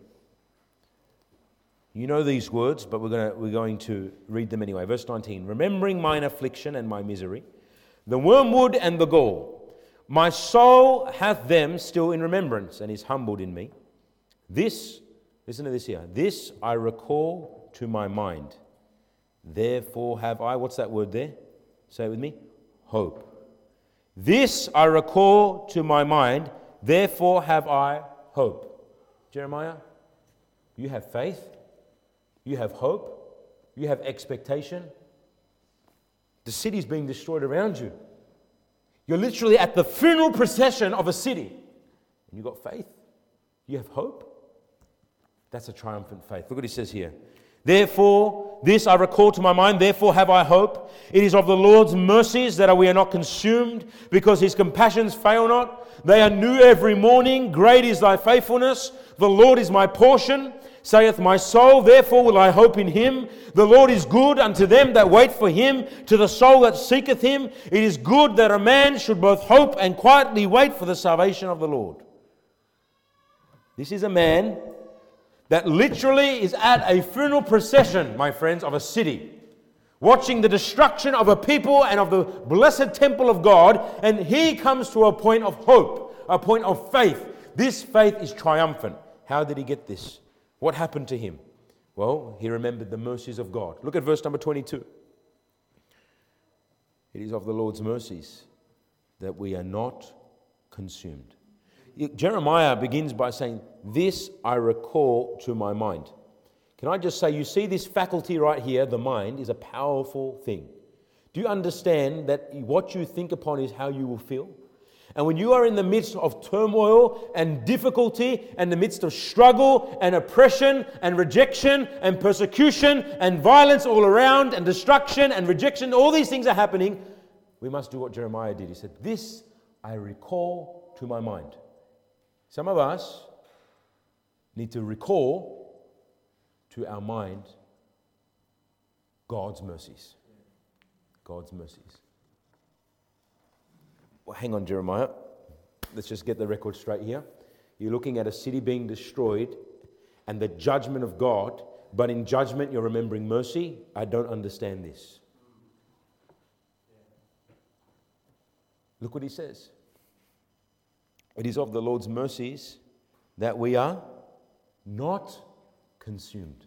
You know these words, but we're going to, we're going to read them anyway. Verse nineteen. Remembering mine affliction and my misery, the wormwood and the gall, my soul hath them still in remembrance and is humbled in me. This, listen to this here, this I recall to my mind. Therefore have I, what's that word there? Say it with me. Hope. This I recall to my mind, therefore have I hope. Jeremiah, you have faith, you have hope, you have expectation. The city's being destroyed around you. You're literally at the funeral procession of a city. And you've got faith. You have hope. That's a triumphant faith. Look what he says here. Therefore, this I recall to my mind, therefore have I hope. It is of the Lord's mercies that we are not consumed, because his compassions fail not. They are new every morning. Great is thy faithfulness. The Lord is my portion. Saith my soul, therefore will I hope in him. The Lord is good unto them that wait for him, to the soul that seeketh him. It is good that a man should both hope and quietly wait for the salvation of the Lord. This is a man that literally is at a funeral procession, my friends, of a city, watching the destruction of a people and of the blessed temple of God, and he comes to a point of hope, a point of faith. This faith is triumphant. How did he get this? What happened to him? Well, he remembered the mercies of God. Look at verse number twenty-two. It is of the Lord's mercies that we are not consumed. Jeremiah begins by saying, this I recall to my mind. Can I just say, you see this faculty right here, the mind, is a powerful thing. Do you understand that what you think upon is how you will feel? And when you are in the midst of turmoil and difficulty, and the midst of struggle and oppression and rejection and persecution and violence all around and destruction and rejection, all these things are happening, we must do what Jeremiah did. He said, this I recall to my mind. Some of us need to recall to our mind God's mercies. God's mercies. Well, hang on, Jeremiah. Let's just get the record straight here. You're looking at a city being destroyed and the judgment of God but in judgment you're remembering mercy. I don't understand this. Look what he says. It is of the Lord's mercies that we are not consumed.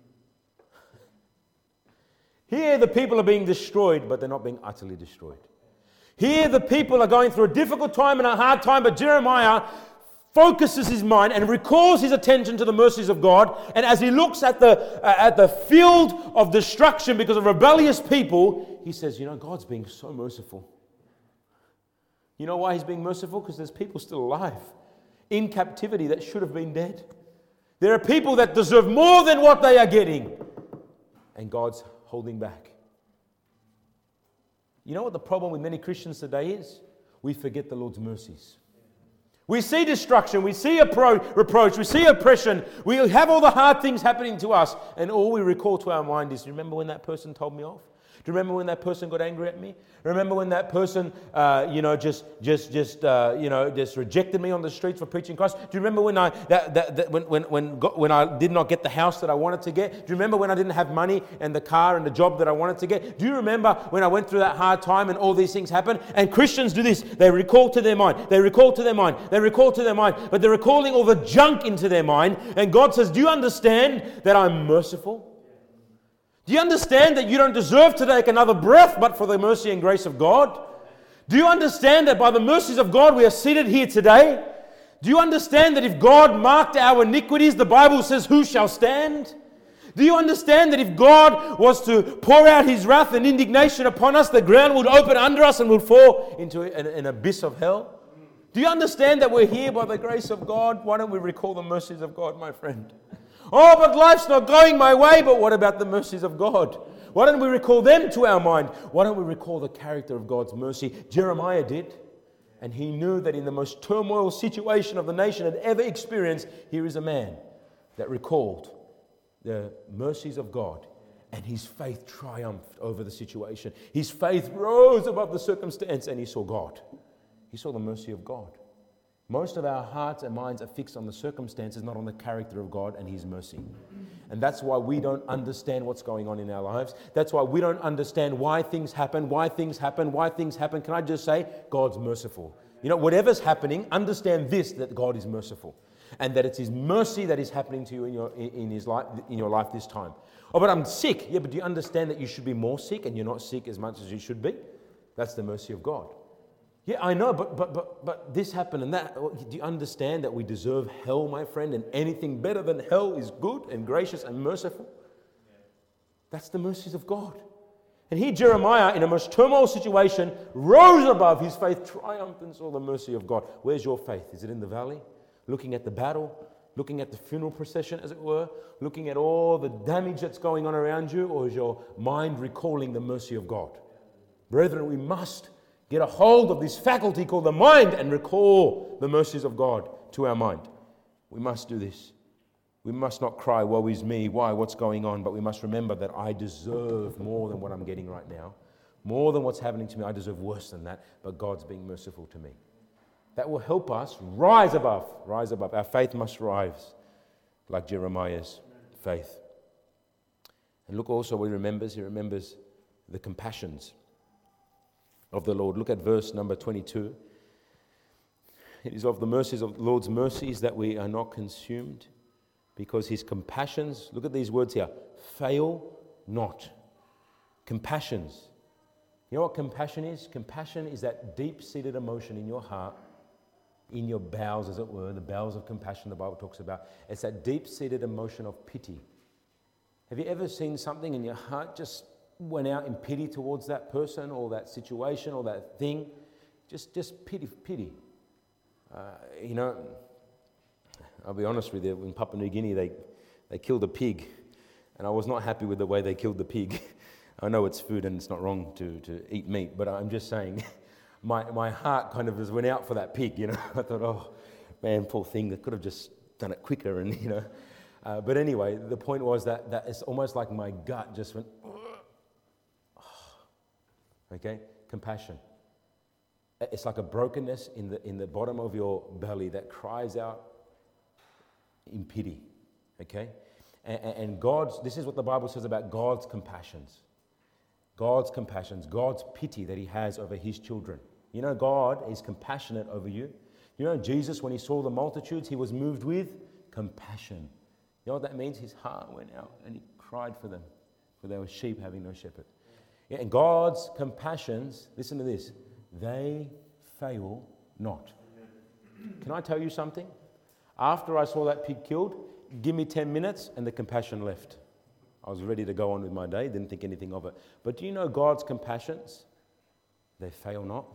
Here the people are being destroyed, but they're not being utterly destroyed. Here the people are going through a difficult time and a hard time, but Jeremiah focuses his mind and recalls his attention to the mercies of God. And as he looks at the, uh, at the field of destruction because of rebellious people, he says, you know, God's being so merciful. You know why he's being merciful? Because there's people still alive in captivity that should have been dead. There are people that deserve more than what they are getting. And God's holding back. You know what the problem with many Christians today is? We forget the Lord's mercies. We see destruction, we see appro- reproach, we see oppression, we have all the hard things happening to us, and all we recall to our mind is, remember when that person told me off? Do you remember when that person got angry at me? Remember when that person, uh, you know, just, just, just, uh, you know, just rejected me on the streets for preaching Christ? Do you remember when I, that, that, that when, when, when, got, when I did not get the house that I wanted to get? Do you remember when I didn't have money and the car and the job that I wanted to get? Do you remember when I went through that hard time and all these things happened? And Christians do this: they recall to their mind, they recall to their mind, they recall to their mind, but they're recalling all the junk into their mind. And God says, "Do you understand that I'm merciful? Do you understand that you don't deserve to take another breath but for the mercy and grace of God? Do you understand that by the mercies of God we are seated here today? Do you understand that if God marked our iniquities, the Bible says, who shall stand? Do you understand that if God was to pour out his wrath and indignation upon us, the ground would open under us and would fall into an, an abyss of hell? Do you understand that we're here by the grace of God? Why don't we recall the mercies of God, my friend? Oh, but life's not going my way, but what about the mercies of God? Why don't we recall them to our mind? Why don't we recall the character of God's mercy? Jeremiah did, and he knew that in the most turmoil situation of the nation had ever experienced, here is a man that recalled the mercies of God, and his faith triumphed over the situation. His faith rose above the circumstance, and he saw God. He saw the mercy of God. Most of our hearts and minds are fixed on the circumstances, not on the character of God and his mercy. And that's why we don't understand what's going on in our lives. That's why we don't understand why things happen, why things happen, why things happen. Can I just say, God's merciful. You know, whatever's happening, understand this, that God is merciful. And that it's his mercy that is happening to you in your, in his life, in your life this time. Oh, but I'm sick. Yeah, but do you understand that you should be more sick and you're not sick as much as you should be? That's the mercy of God. Yeah, I know, but but but but this happened and that. Do you understand that we deserve hell, my friend, and anything better than hell is good and gracious and merciful? That's the mercies of God. And here Jeremiah, in a most turmoil situation, rose above his faith, triumphed and saw the mercy of God. Where's your faith? Is it in the valley? Looking at the battle? Looking at the funeral procession, as it were? Looking at all the damage that's going on around you? Or is your mind recalling the mercy of God? Brethren, we must get a hold of this faculty called the mind and recall the mercies of God to our mind. We must do this. We must not cry, woe is me, why, what's going on? But we must remember that I deserve more than what I'm getting right now. More than what's happening to me. I deserve worse than that. But God's being merciful to me. That will help us rise above. Rise above. Our faith must rise like Jeremiah's faith. And look also what he remembers. He remembers the compassions of the Lord. Look at verse number twenty-two. It is of the mercies of the Lord's mercies that we are not consumed, because his compassions, look at these words here, fail not. Compassions. You know what compassion is? Compassion is that deep-seated emotion in your heart, in your bowels, as it were, the bowels of compassion the Bible talks about. It's that deep-seated emotion of pity. Have you ever seen something and your heart just went out in pity towards that person or that situation or that thing? Just just pity, pity. Uh, you know, I'll be honest with you, in Papua New Guinea they, they killed a pig, and I was not happy with the way they killed the pig. I know it's food and it's not wrong to, to eat meat, but I'm just saying, my, my heart kind of just went out for that pig, you know. I thought, oh, man, poor thing, they could have just done it quicker, and, you know. Uh, but anyway, the point was that, that it's almost like my gut just went, okay, compassion. It's like a brokenness in the in the bottom of your belly that cries out in pity, okay? And, and God's, this is what the Bible says about God's compassions. God's compassions, God's pity that he has over his children. You know, God is compassionate over you. You know, Jesus, when he saw the multitudes, he was moved with compassion. You know what that means? His heart went out and he cried for them, for they were sheep having no shepherd. Yeah, and God's compassions, listen to this, they fail not. Can I tell you something? After I saw that pig killed, give me ten minutes and the compassion left. I was ready to go on with my day, didn't think anything of it. But do you know God's compassions? They fail not.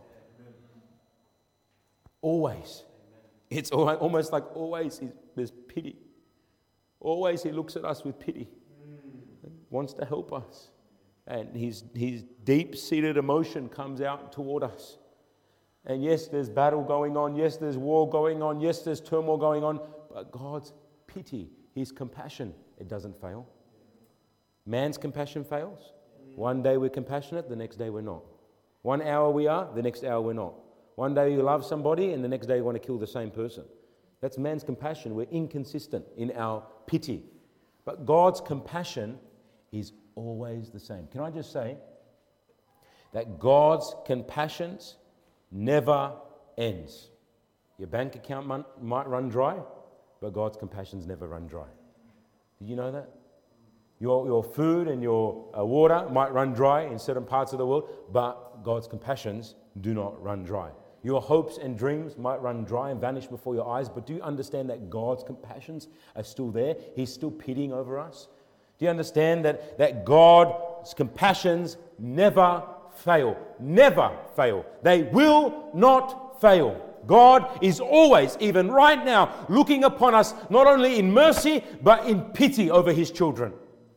Always. It's almost like always there's pity. Always he looks at us with pity. Wants to help us. And his, his deep-seated emotion comes out toward us. And yes, there's battle going on. Yes, there's war going on. Yes, there's turmoil going on. But God's pity, his compassion, it doesn't fail. Man's compassion fails. One day we're compassionate, the next day we're not. One hour we are, the next hour we're not. One day you love somebody, and the next day you want to kill the same person. That's man's compassion. We're inconsistent in our pity. But God's compassion is always the same. Can I just say that God's compassions never ends. Your bank account might run dry, but God's compassions never run dry. Did you know that? Your, your food and your uh, water might run dry in certain parts of the world, but God's compassions do not run dry. Your hopes and dreams might run dry and vanish before your eyes, but do you understand that God's compassions are still there? He's still pitying over us. Do you understand that, that God's compassions never fail? Never fail. They will not fail. God is always, even right now, looking upon us not only in mercy, but in pity over his children.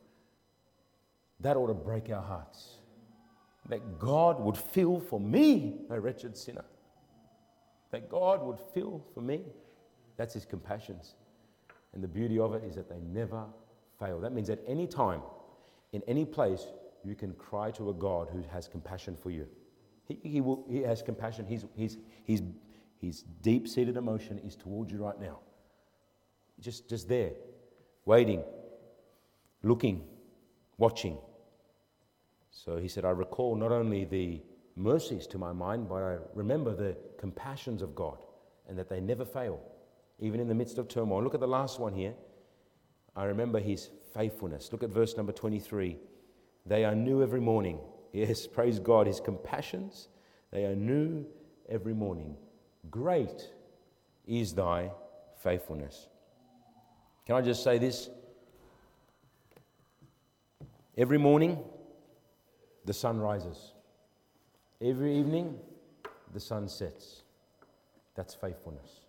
That ought to break our hearts. That God would feel for me, a wretched sinner. That God would feel for me. That's his compassions. And the beauty of it is that they never fail. That means at any time, in any place, you can cry to a God who has compassion for you. He, he, will, he has compassion. His, his, his, his deep-seated emotion is towards you right now. Just, just there, waiting, looking, watching. So he said, I recall not only the mercies to my mind, but I remember the compassions of God and that they never fail, even in the midst of turmoil. Look at the last one here. I remember his faithfulness. Look at verse number twenty-three. They are new every morning. Yes, praise God. His compassions, they are new every morning. Great is thy faithfulness. Can I just say this? Every morning, the sun rises. Every evening, the sun sets. That's faithfulness.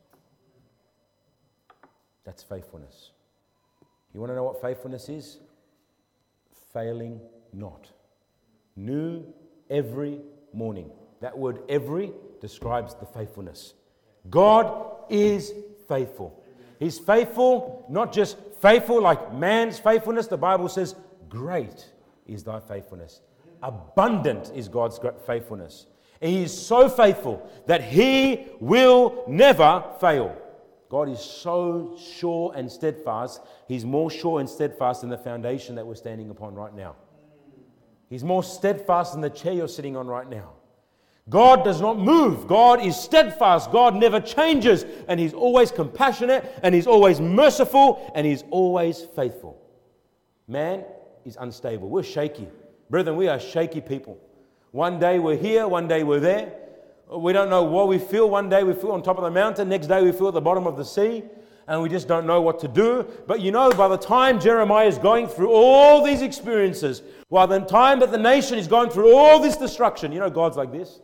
That's faithfulness. You want to know what faithfulness is? Failing not. New every morning. That word every describes the faithfulness. God is faithful. He's faithful, not just faithful like man's faithfulness. The Bible says, great is thy faithfulness. Abundant is God's faithfulness. And he is so faithful that he will never fail. God is so sure and steadfast. He's more sure and steadfast than the foundation that we're standing upon right now. He's more steadfast than the chair you're sitting on right now. God does not move. God is steadfast. God never changes. And he's always compassionate, and he's always merciful, and he's always faithful. Man is unstable. We're shaky. Brethren, we are shaky people. One day we're here, one day we're there. We don't know what we feel. One day we feel on top of the mountain, next day we feel at the bottom of the sea, and we just don't know what to do. But you know, by the time Jeremiah is going through all these experiences, while the time that the nation is going through all this destruction, you know, God's like this.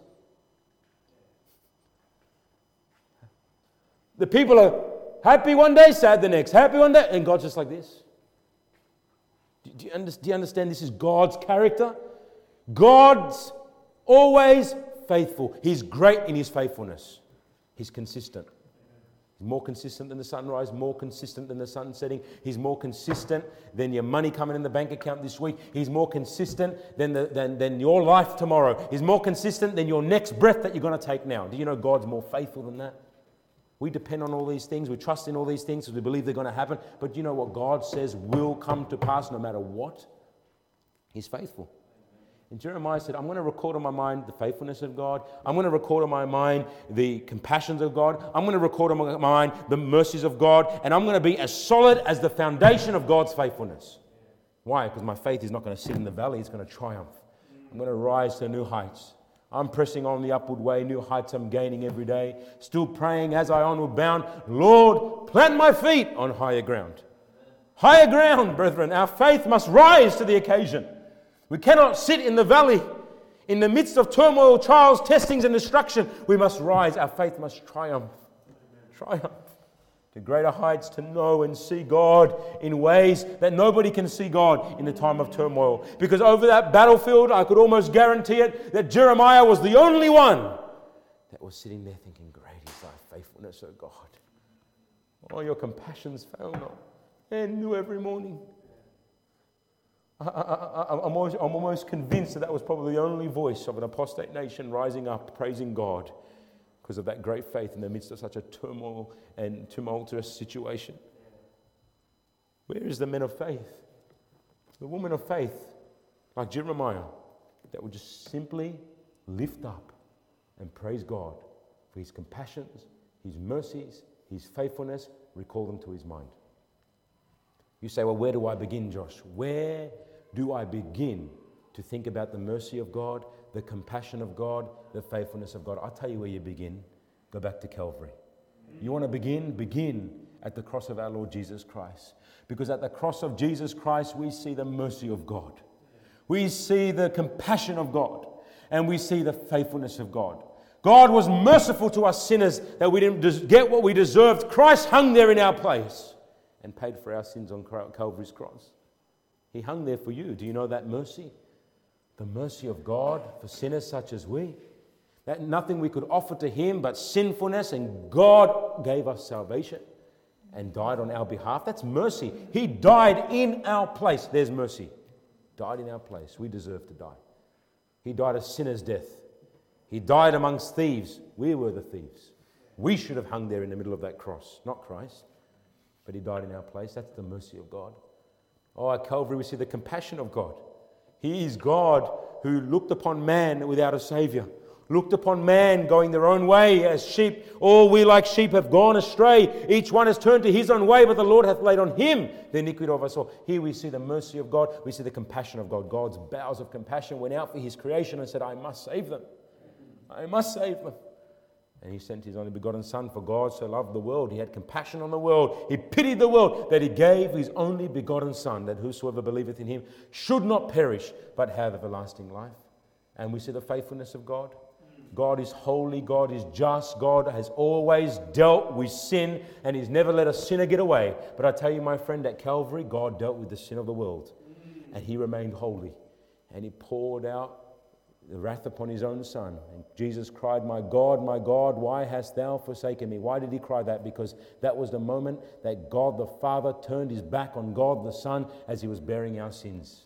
The people are happy one day, sad the next. Happy one day, and God's just like this. Do you, under, do you understand this is God's character? God's always faithful. He's great in his faithfulness. He's consistent. He's more consistent than the sunrise, more consistent than the sun setting. He's more consistent than your money coming in the bank account this week. He's more consistent than, the, than, than your life tomorrow. He's more consistent than your next breath that you're going to take now. Do you know God's more faithful than that? We depend on all these things. We trust in all these things because we believe they're going to happen. But you know what God says will come to pass no matter what? He's faithful. And Jeremiah said, I'm going to record on my mind the faithfulness of God. I'm going to record on my mind the compassions of God. I'm going to record on my mind the mercies of God. And I'm going to be as solid as the foundation of God's faithfulness. Why? Because my faith is not going to sit in the valley. It's going to triumph. I'm going to rise to new heights. I'm pressing on the upward way. New heights I'm gaining every day. Still praying as I onward bound. Lord, plant my feet on higher ground. Higher ground, brethren. Our faith must rise to the occasion. We cannot sit in the valley. In the midst of turmoil, trials, testings, and destruction, we must rise. Our faith must triumph. Triumph. To greater heights, to know and see God in ways that nobody can see God in the time of turmoil. Because over that battlefield, I could almost guarantee it, that Jeremiah was the only one that was sitting there thinking, great is thy faithfulness, O God. Oh, your compassions fail not. They're new every morning. I, I, I, I'm, almost, I'm almost convinced that that was probably the only voice of an apostate nation rising up, praising God, because of that great faith in the midst of such a turmoil and tumultuous situation. Where is the men of faith? The woman of faith, like Jeremiah, that would just simply lift up and praise God for his compassions, his mercies, his faithfulness, recall them to his mind. You say, well, where do I begin, Josh? Where do I begin to think about the mercy of God, the compassion of God, the faithfulness of God? I'll tell you where you begin. Go back to Calvary. You want to begin? Begin at the cross of our Lord Jesus Christ. Because at the cross of Jesus Christ, we see the mercy of God. We see the compassion of God. And we see the faithfulness of God. God was merciful to us sinners that we didn't get what we deserved. Christ hung there in our place and paid for our sins on Calvary's cross. He hung there for you. Do you know that mercy? The mercy of God for sinners such as we. That nothing we could offer to him but sinfulness, and God gave us salvation and died on our behalf. That's mercy. He died in our place. There's mercy. Died in our place. We deserve to die. He died a sinner's death. He died amongst thieves. We were the thieves. We should have hung there in the middle of that cross, not Christ. But he died in our place. That's the mercy of God. Oh, at Calvary we see the compassion of God. He is God who looked upon man without a Savior. Looked upon man going their own way as sheep. All we like sheep have gone astray. Each one has turned to his own way, but the Lord hath laid on him the iniquity of us all. Here we see the mercy of God. We see the compassion of God. God's bowels of compassion went out for his creation and said, I must save them. I must save them. And he sent his only begotten Son, for God so loved the world. He had compassion on the world. He pitied the world, that he gave his only begotten Son, that whosoever believeth in him should not perish, but have everlasting life. And we see the faithfulness of God. God is holy. God is just. God has always dealt with sin, and he's never let a sinner get away. But I tell you, my friend, at Calvary, God dealt with the sin of the world, and he remained holy. And he poured out the wrath upon his own Son. And Jesus cried, my God, my God, why hast thou forsaken me? Why did he cry that? Because that was the moment that God the Father turned his back on God the Son as he was bearing our sins.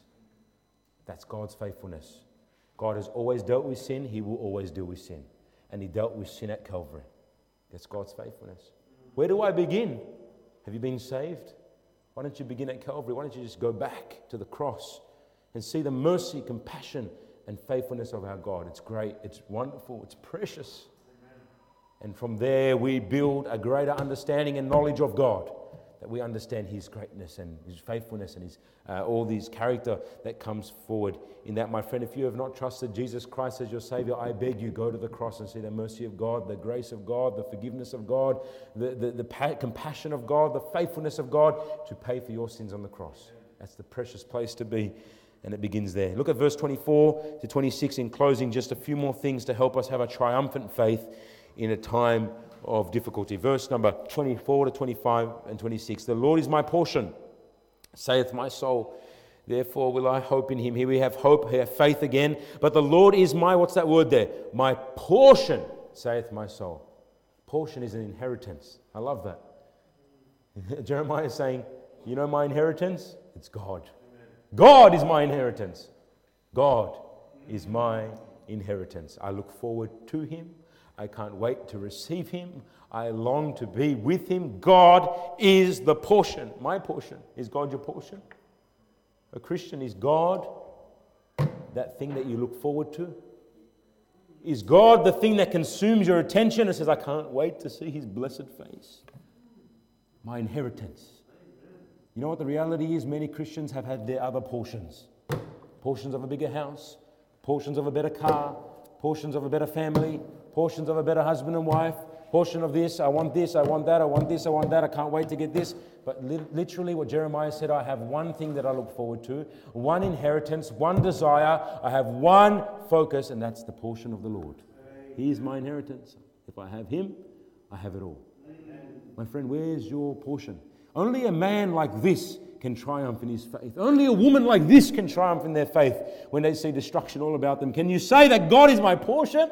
That's God's faithfulness. God has always dealt with sin. He will always deal with sin. And he dealt with sin at Calvary. That's God's faithfulness. Where do I begin? Have you been saved? Why don't you begin at Calvary? Why don't you just go back to the cross and see the mercy, compassion, and faithfulness of our God? It's great, it's wonderful, it's precious. Amen. And from there we build a greater understanding and knowledge of God, that we understand his greatness and his faithfulness and his uh, all these character that comes forward in that. My friend, if you have not trusted Jesus Christ as your Savior, I beg you, go to the cross and see the mercy of God, the grace of God, the forgiveness of God, the, the, the pa- compassion of God, the faithfulness of God to pay for your sins on the cross. That's the precious place to be. And it begins there. Look at verse twenty-four to twenty-six in closing. Just a few more things to help us have a triumphant faith in a time of difficulty. Verse number twenty-four to twenty-five and twenty-six. The Lord is my portion, saith my soul. Therefore will I hope in him. Here we have hope, we have faith again. But the Lord is my, what's that word there? My portion, saith my soul. Portion is an inheritance. I love that. Jeremiah is saying, you know my inheritance? It's God. God is my inheritance. God is my inheritance. I look forward to him. I can't wait to receive him. I long to be with him. God is the portion. My portion. Is God your portion? A Christian, is God that thing that you look forward to? Is God the thing that consumes your attention and says, I can't wait to see his blessed face? My inheritance. You know what the reality is? Many Christians have had their other portions. Portions of a bigger house, portions of a better car, portions of a better family, portions of a better husband and wife, portion of this, I want this, I want that, I want this, I want that, I can't wait to get this. But li- literally what Jeremiah said, I have one thing that I look forward to, one inheritance, one desire, I have one focus, and that's the portion of the Lord. He is my inheritance. If I have him, I have it all. My friend, where's your portion? Only a man like this can triumph in his faith. Only a woman like this can triumph in their faith when they see destruction all about them. Can you say that God is my portion?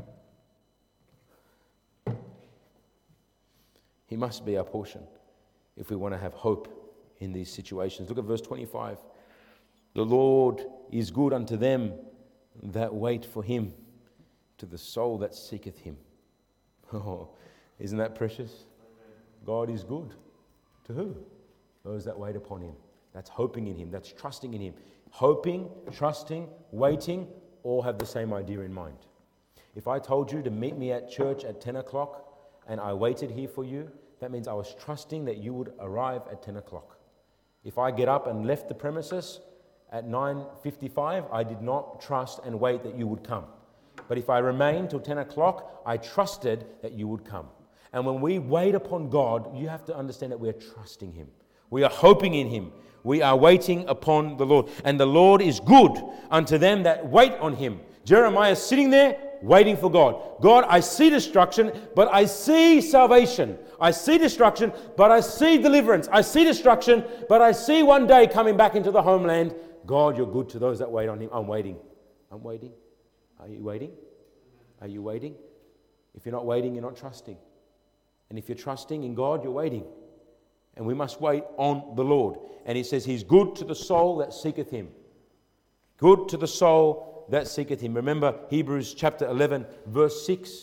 He must be our portion if we want to have hope in these situations. Look at verse twenty-five. The Lord is good unto them that wait for him, to the soul that seeketh him. Oh, isn't that precious? God is good. To who? Those that wait upon him. That's hoping in him. That's trusting in him. Hoping, trusting, waiting, all have the same idea in mind. If I told you to meet me at church at ten o'clock and I waited here for you, that means I was trusting that you would arrive at ten o'clock. If I get up and left the premises at nine fifty-five, I did not trust and wait that you would come. But if I remained till ten o'clock, I trusted that you would come. And when we wait upon God, you have to understand that we are trusting him. We are hoping in him. We are waiting upon the Lord. And the Lord is good unto them that wait on him. Jeremiah is sitting there waiting for God. God, I see destruction, but I see salvation. I see destruction, but I see deliverance. I see destruction, but I see one day coming back into the homeland. God, you're good to those that wait on him. I'm waiting. I'm waiting. Are you waiting? Are you waiting? If you're not waiting, you're not trusting. And if you're trusting in God, you're waiting. And we must wait on the Lord. And he says he's good to the soul that seeketh him. Good to the soul that seeketh him. Remember Hebrews chapter eleven, verse six.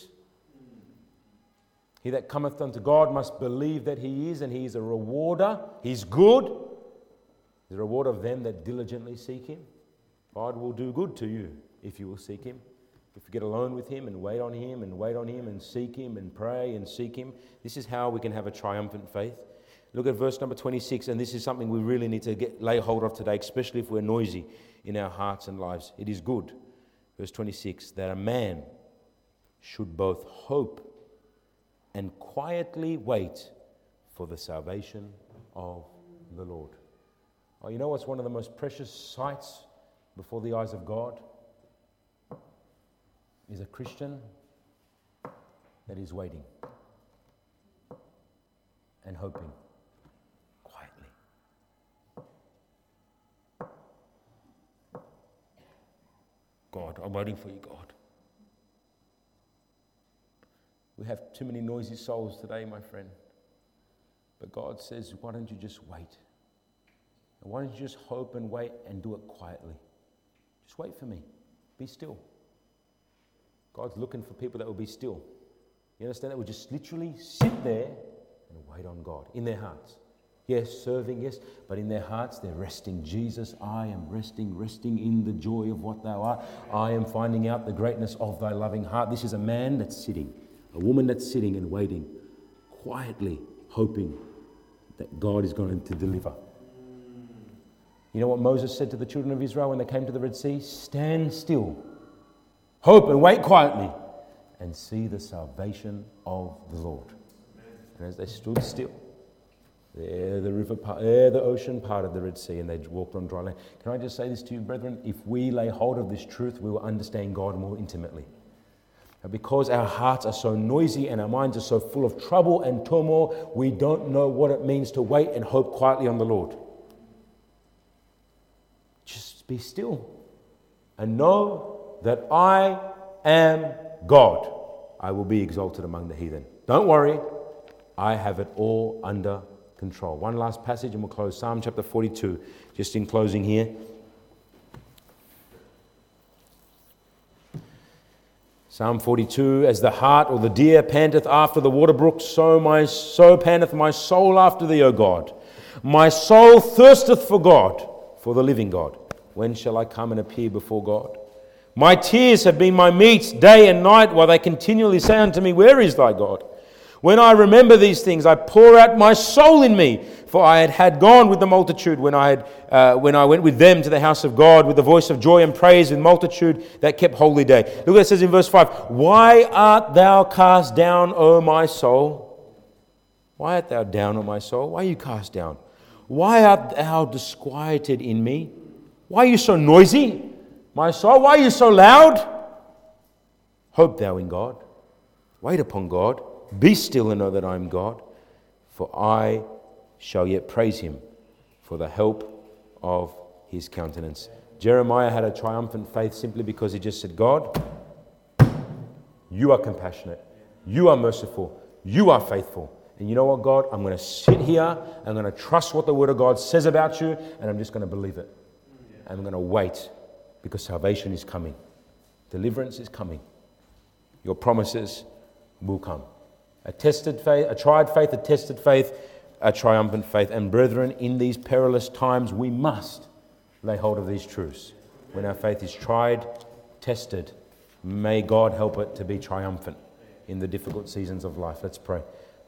He that cometh unto God must believe that he is, and he is a rewarder. He's good. The reward of them that diligently seek him. God will do good to you if you will seek him. If you get alone with him and wait on him and wait on him and seek him and pray and seek him, this is how we can have a triumphant faith. Look at verse number twenty-six, and this is something we really need to get lay hold of today, especially if we're noisy in our hearts and lives. It is good, verse twenty-six, that a man should both hope and quietly wait for the salvation of the Lord. Oh, you know what's one of the most precious sights before the eyes of God? Is a Christian that is waiting and hoping quietly. God, I'm waiting for you, God. We have too many noisy souls today, my friend. But God says, why don't you just wait? And why don't you just hope and wait and do it quietly? Just wait for me. Be still. God's looking for people that will be still. You understand that? Will just literally sit there and wait on God in their hearts. Yes, serving, yes, but in their hearts they're resting. Jesus, I am resting, resting in the joy of what thou art. I am finding out the greatness of thy loving heart. This is a man that's sitting, a woman that's sitting and waiting, quietly hoping that God is going to deliver. You know what Moses said to the children of Israel when they came to the Red Sea? Stand still. Hope and wait quietly and see the salvation of the Lord. And as they stood still, there the river, there the ocean parted, the Red Sea, and they walked on dry land. Can I just say this to you, brethren? If we lay hold of this truth, we will understand God more intimately. And because our hearts are so noisy and our minds are so full of trouble and turmoil, we don't know what it means to wait and hope quietly on the Lord. Just be still and know that I am God. I will be exalted among the heathen. Don't worry, I have it all under control. One last passage and we'll close. Psalm chapter forty-two, just in closing here. Psalm forty-two, as the hart or the deer panteth after the water brooks, so my so panteth my soul after thee, O God. My soul thirsteth for God, for the living God. When shall I come and appear before God? My tears have been my meat day and night, while they continually say unto me, where is thy God? When I remember these things, I pour out my soul in me, for I had, had gone with the multitude when I, had, uh, when I went with them to the house of God, with the voice of joy and praise, with multitude that kept holy day. Look what it says in verse five. Why art thou cast down, O my soul? Why art thou down, O my soul? Why are you cast down? Why art thou disquieted in me? Why are you so noisy, my soul? Why are you so loud? Hope thou in God. Wait upon God. Be still and know that I am God, for I shall yet praise him for the help of his countenance. Jeremiah had a triumphant faith simply because he just said, God, you are compassionate, you are merciful, you are faithful. And you know what, God? I'm going to sit here, I'm going to trust what the Word of God says about you, and I'm just going to believe it. I'm going to wait, because salvation is coming. Deliverance is coming. Your promises will come. A tested faith, a tried faith, a tested faith, a triumphant faith. And brethren, in these perilous times, we must lay hold of these truths. When our faith is tried, tested, may God help it to be triumphant in the difficult seasons of life. Let's pray.